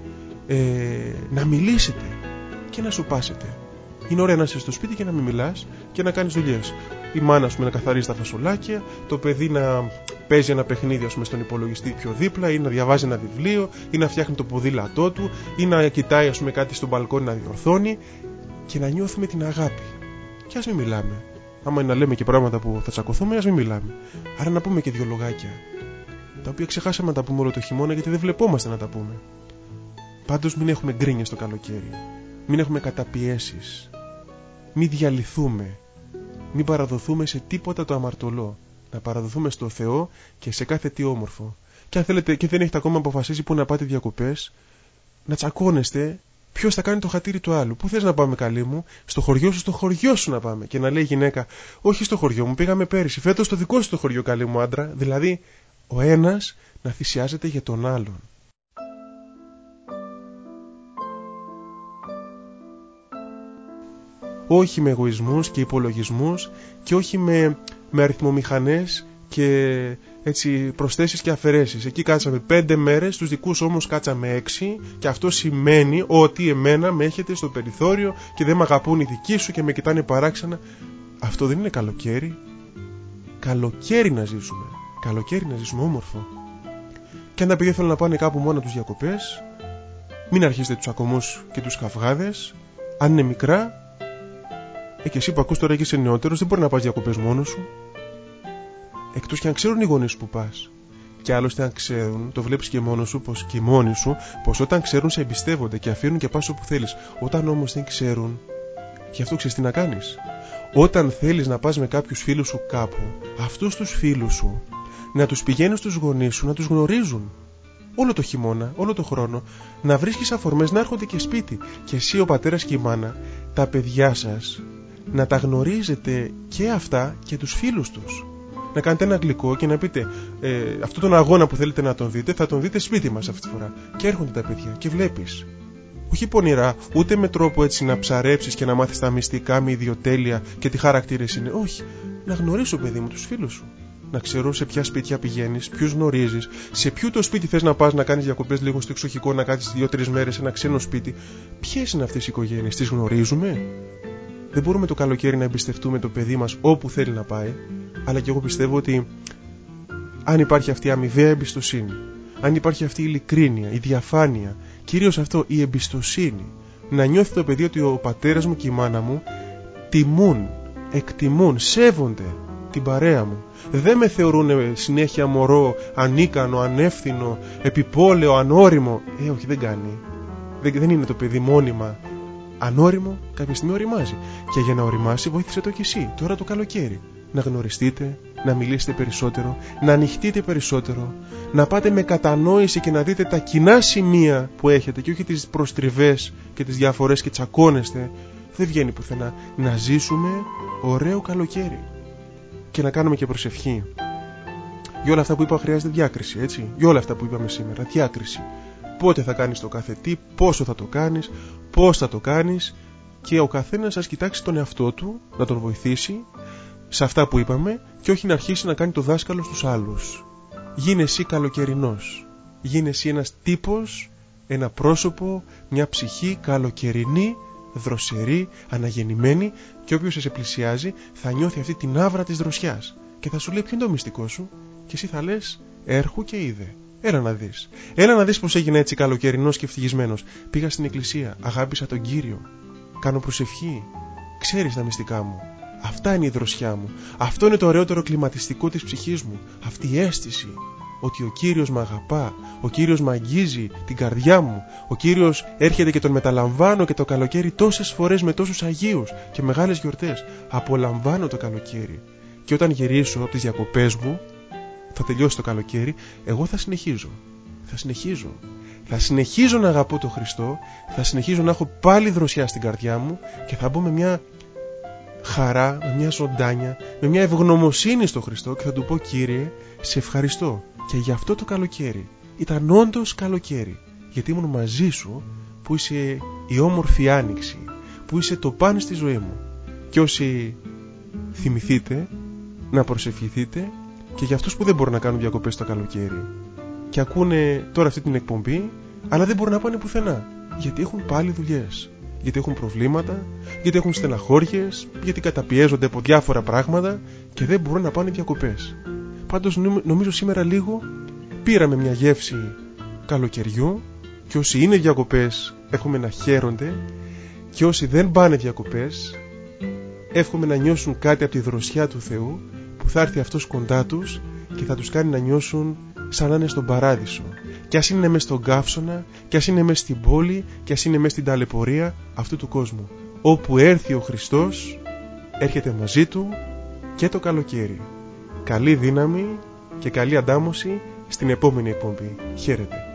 να μιλήσετε και να σου πάσετε. Είναι ωραία να είσαι στο σπίτι και να μην μιλάς και να κάνεις δουλειές. Η μάνα, ας πούμε, να καθαρίζει τα φασολάκια, το παιδί να παίζει ένα παιχνίδι, ας πούμε, στον υπολογιστή πιο δίπλα, ή να διαβάζει ένα βιβλίο, ή να φτιάχνει το ποδήλατό του, ή να κοιτάει, ας πούμε, κάτι στον μπαλκόνι να διορθώνει, και να νιώθουμε την αγάπη. Και ας μην μιλάμε. Άμα είναι να λέμε και πράγματα που θα τσακωθούμε, ας μην μιλάμε. Άρα να πούμε και δύο λογάκια, τα οποία ξεχάσαμε να τα πούμε όλο το χειμώνα γιατί δεν βλεπόμαστε να τα πούμε. Πάντως μην έχουμε γκρίνιες το καλοκαίρι. Μην έχουμε καταπιέσεις. Μην διαλυθούμε. Μην παραδοθούμε σε τίποτα το αμαρτωλό. Να παραδοθούμε στο Θεό και σε κάθε τι όμορφο. Και αν θέλετε και δεν έχετε ακόμα αποφασίσει πού να πάτε διακοπές, να τσακώνεστε ποιος θα κάνει το χατήρι του άλλου. Πού θες να πάμε, καλή μου? Στο χωριό σου, στο χωριό σου να πάμε. Και να λέει η γυναίκα, όχι στο χωριό μου, πήγαμε πέρυσι. Φέτος στο δικό σου το χωριό, καλή μου, άντρα. Δηλαδή, ο ένας να θυσιάζεται για τον άλλον. Όχι με εγωισμούς και υπολογισμούς και όχι με αριθμομηχανές και έτσι προσθέσεις και αφαιρέσεις. Εκεί κάτσαμε 5 μέρες, τους δικούς όμως κάτσαμε 6 και αυτό σημαίνει ότι εμένα με έχετε στο περιθώριο και δεν με αγαπούν οι δικοί σου και με κοιτάνε παράξενα. Αυτό δεν είναι καλοκαίρι. Καλοκαίρι να ζήσουμε. Καλοκαίρι να ζήσουμε όμορφο. Και αν τα παιδιά θέλουν να πάνε κάπου μόνα τους διακοπές, μην αρχίσετε τους ακομούς και τους καυγάδες. Αν είναι μικρά, και εσύ που ακούς τώρα και είσαι νεότερος, δεν μπορεί να πας διακοπές μόνος σου. Εκτός και αν ξέρουν οι γονείς που πας. Και άλλωστε, αν ξέρουν, το βλέπεις και μόνος σου, πως και μόνοι σου, πως όταν ξέρουν σε εμπιστεύονται και αφήνουν και πας όπου θέλεις. Όταν όμως δεν ξέρουν, γι' αυτό ξέρεις τι να κάνεις. Όταν θέλεις να πας με κάποιους φίλους σου κάπου, αυτούς τους φίλους σου να τους πηγαίνεις στους γονείς σου, να τους γνωρίζουν. Όλο το χειμώνα, όλο το χρόνο, να βρίσκεις αφορμές να έρχονται και σπίτι. Και εσύ, ο πατέρας και η μάνα, τα παιδιά σας, να τα γνωρίζετε και αυτά και τους φίλους τους. Να κάνετε ένα γλυκό και να πείτε αυτόν τον αγώνα που θέλετε να τον δείτε, θα τον δείτε σπίτι μας αυτή τη φορά. Και έρχονται τα παιδιά και βλέπεις. Όχι πονηρά, ούτε με τρόπο έτσι να ψαρέψεις και να μάθεις τα μυστικά με ιδιοτέλεια και τι χαρακτήρες είναι. Όχι. Να γνωρίσω, παιδί μου, τους φίλους σου. Να ξέρω σε ποια σπίτια πηγαίνεις, ποιους γνωρίζεις, σε ποιο το σπίτι θες να πας να κάνεις διακοπές λίγο στο εξοχικό, να κάτσεις 2-3 μέρες σε ένα ξένο σπίτι. Ποιες είναι αυτές οι οικογένειες, τις γνωρίζουμε? Δεν μπορούμε το καλοκαίρι να εμπιστευτούμε το παιδί μας όπου θέλει να πάει, αλλά και εγώ πιστεύω ότι αν υπάρχει αυτή η αμοιβαία εμπιστοσύνη, αν υπάρχει αυτή η ειλικρίνεια, η διαφάνεια, κυρίως αυτό, η εμπιστοσύνη, να νιώθει το παιδί ότι ο πατέρας μου και η μάνα μου τιμούν, εκτιμούν, σέβονται την παρέα μου. Δεν με θεωρούν συνέχεια μωρό, ανίκανο, ανεύθυνο, επιπόλαιο, ανώριμο. Όχι, δεν κάνει. Δεν είναι το παιδί μόνιμα ανώριμο, κάποια στιγμή οριμάζει. Και για να οριμάσει, βοήθησε το κι εσύ, τώρα το καλοκαίρι. Να γνωριστείτε, να μιλήσετε περισσότερο, να ανοιχτείτε περισσότερο, να πάτε με κατανόηση και να δείτε τα κοινά σημεία που έχετε και όχι τις προστριβές και τις διαφορές και τσακώνεστε. Δεν βγαίνει πουθενά. Να ζήσουμε ωραίο καλοκαίρι. Και να κάνουμε και προσευχή. Για όλα αυτά που είπα χρειάζεται διάκριση, έτσι. Για όλα αυτά που είπαμε σήμερα, διάκριση. Πότε θα κάνεις το κάθε τι, πόσο θα το κάνεις, πώς θα το κάνεις, και ο καθένας σας κοιτάξει τον εαυτό του, να τον βοηθήσει σε αυτά που είπαμε και όχι να αρχίσει να κάνει το δάσκαλο στους άλλους. Γίνε εσύ καλοκαιρινός. Γίνε εσύ ένας τύπος ένα πρόσωπο, μια ψυχή καλοκαιρινή, δροσερή, αναγεννημένη, και όποιος σε πλησιάζει θα νιώθει αυτή την άβρα της δροσιάς και θα σου λέει ποιο είναι το μυστικό σου, και εσύ θα λες έρχου και είδε. Έλα να δεις. Έλα να δεις πως έγινα έτσι καλοκαιρινός και ευτυχισμένος. Πήγα στην εκκλησία, αγάπησα τον Κύριο, κάνω προσευχή. Ξέρεις τα μυστικά μου. Αυτά είναι η δροσιά μου. Αυτό είναι το ωραιότερο κλιματιστικό της ψυχής μου. Αυτή η αίσθηση ότι ο Κύριος με αγαπά, ο Κύριος με αγγίζει την καρδιά μου, ο Κύριος έρχεται και τον μεταλαμβάνω και το καλοκαίρι τόσες φορές με τόσους Αγίους και μεγάλες γιορτές. Απολαμβάνω το καλοκαίρι. Και όταν γυρίσω από τις διακοπές μου, θα τελειώσει το καλοκαίρι, εγώ θα συνεχίζω. Θα συνεχίζω να αγαπώ τον Χριστό, θα συνεχίζω να έχω πάλι δροσιά στην καρδιά μου και θα μπω με μια χαρά, με μια ζωντάνια, με μια ευγνωμοσύνη στο Χριστό και θα του πω Κύριε, σε ευχαριστώ και για αυτό το καλοκαίρι. Ήταν όντως καλοκαίρι, γιατί ήμουν μαζί σου που είσαι η όμορφη άνοιξη, που είσαι το παν στη ζωή μου. Και όσοι θυμηθείτε, να προσευχηθείτε και για αυτούς που δεν μπορούν να κάνουν διακοπές το καλοκαίρι και ακούνε τώρα αυτή την εκπομπή, αλλά δεν μπορούν να πάνε πουθενά, γιατί έχουν πάλι δουλειές, γιατί έχουν προβλήματα, γιατί έχουν στεναχώριες, γιατί καταπιέζονται από διάφορα πράγματα και δεν μπορούν να πάνε διακοπές. Πάντως νομίζω σήμερα λίγο πήραμε μια γεύση καλοκαιριού και όσοι είναι διακοπές εύχομαι να χαίρονται και όσοι δεν πάνε διακοπές εύχομαι να νιώσουν κάτι από τη δροσιά του Θεού που θα έρθει αυτός κοντά τους και θα τους κάνει να νιώσουν σαν να είναι στον παράδεισο. Κι ας είναι μες στον καύσωνα, κι ας είναι μες στην πόλη, κι ας είναι μες στην ταλαιπωρία αυτού του κόσμου. Όπου έρθει ο Χριστός, έρχεται μαζί του και το καλοκαίρι. Καλή δύναμη και καλή αντάμωση στην επόμενη εκπομπή. Χαίρετε.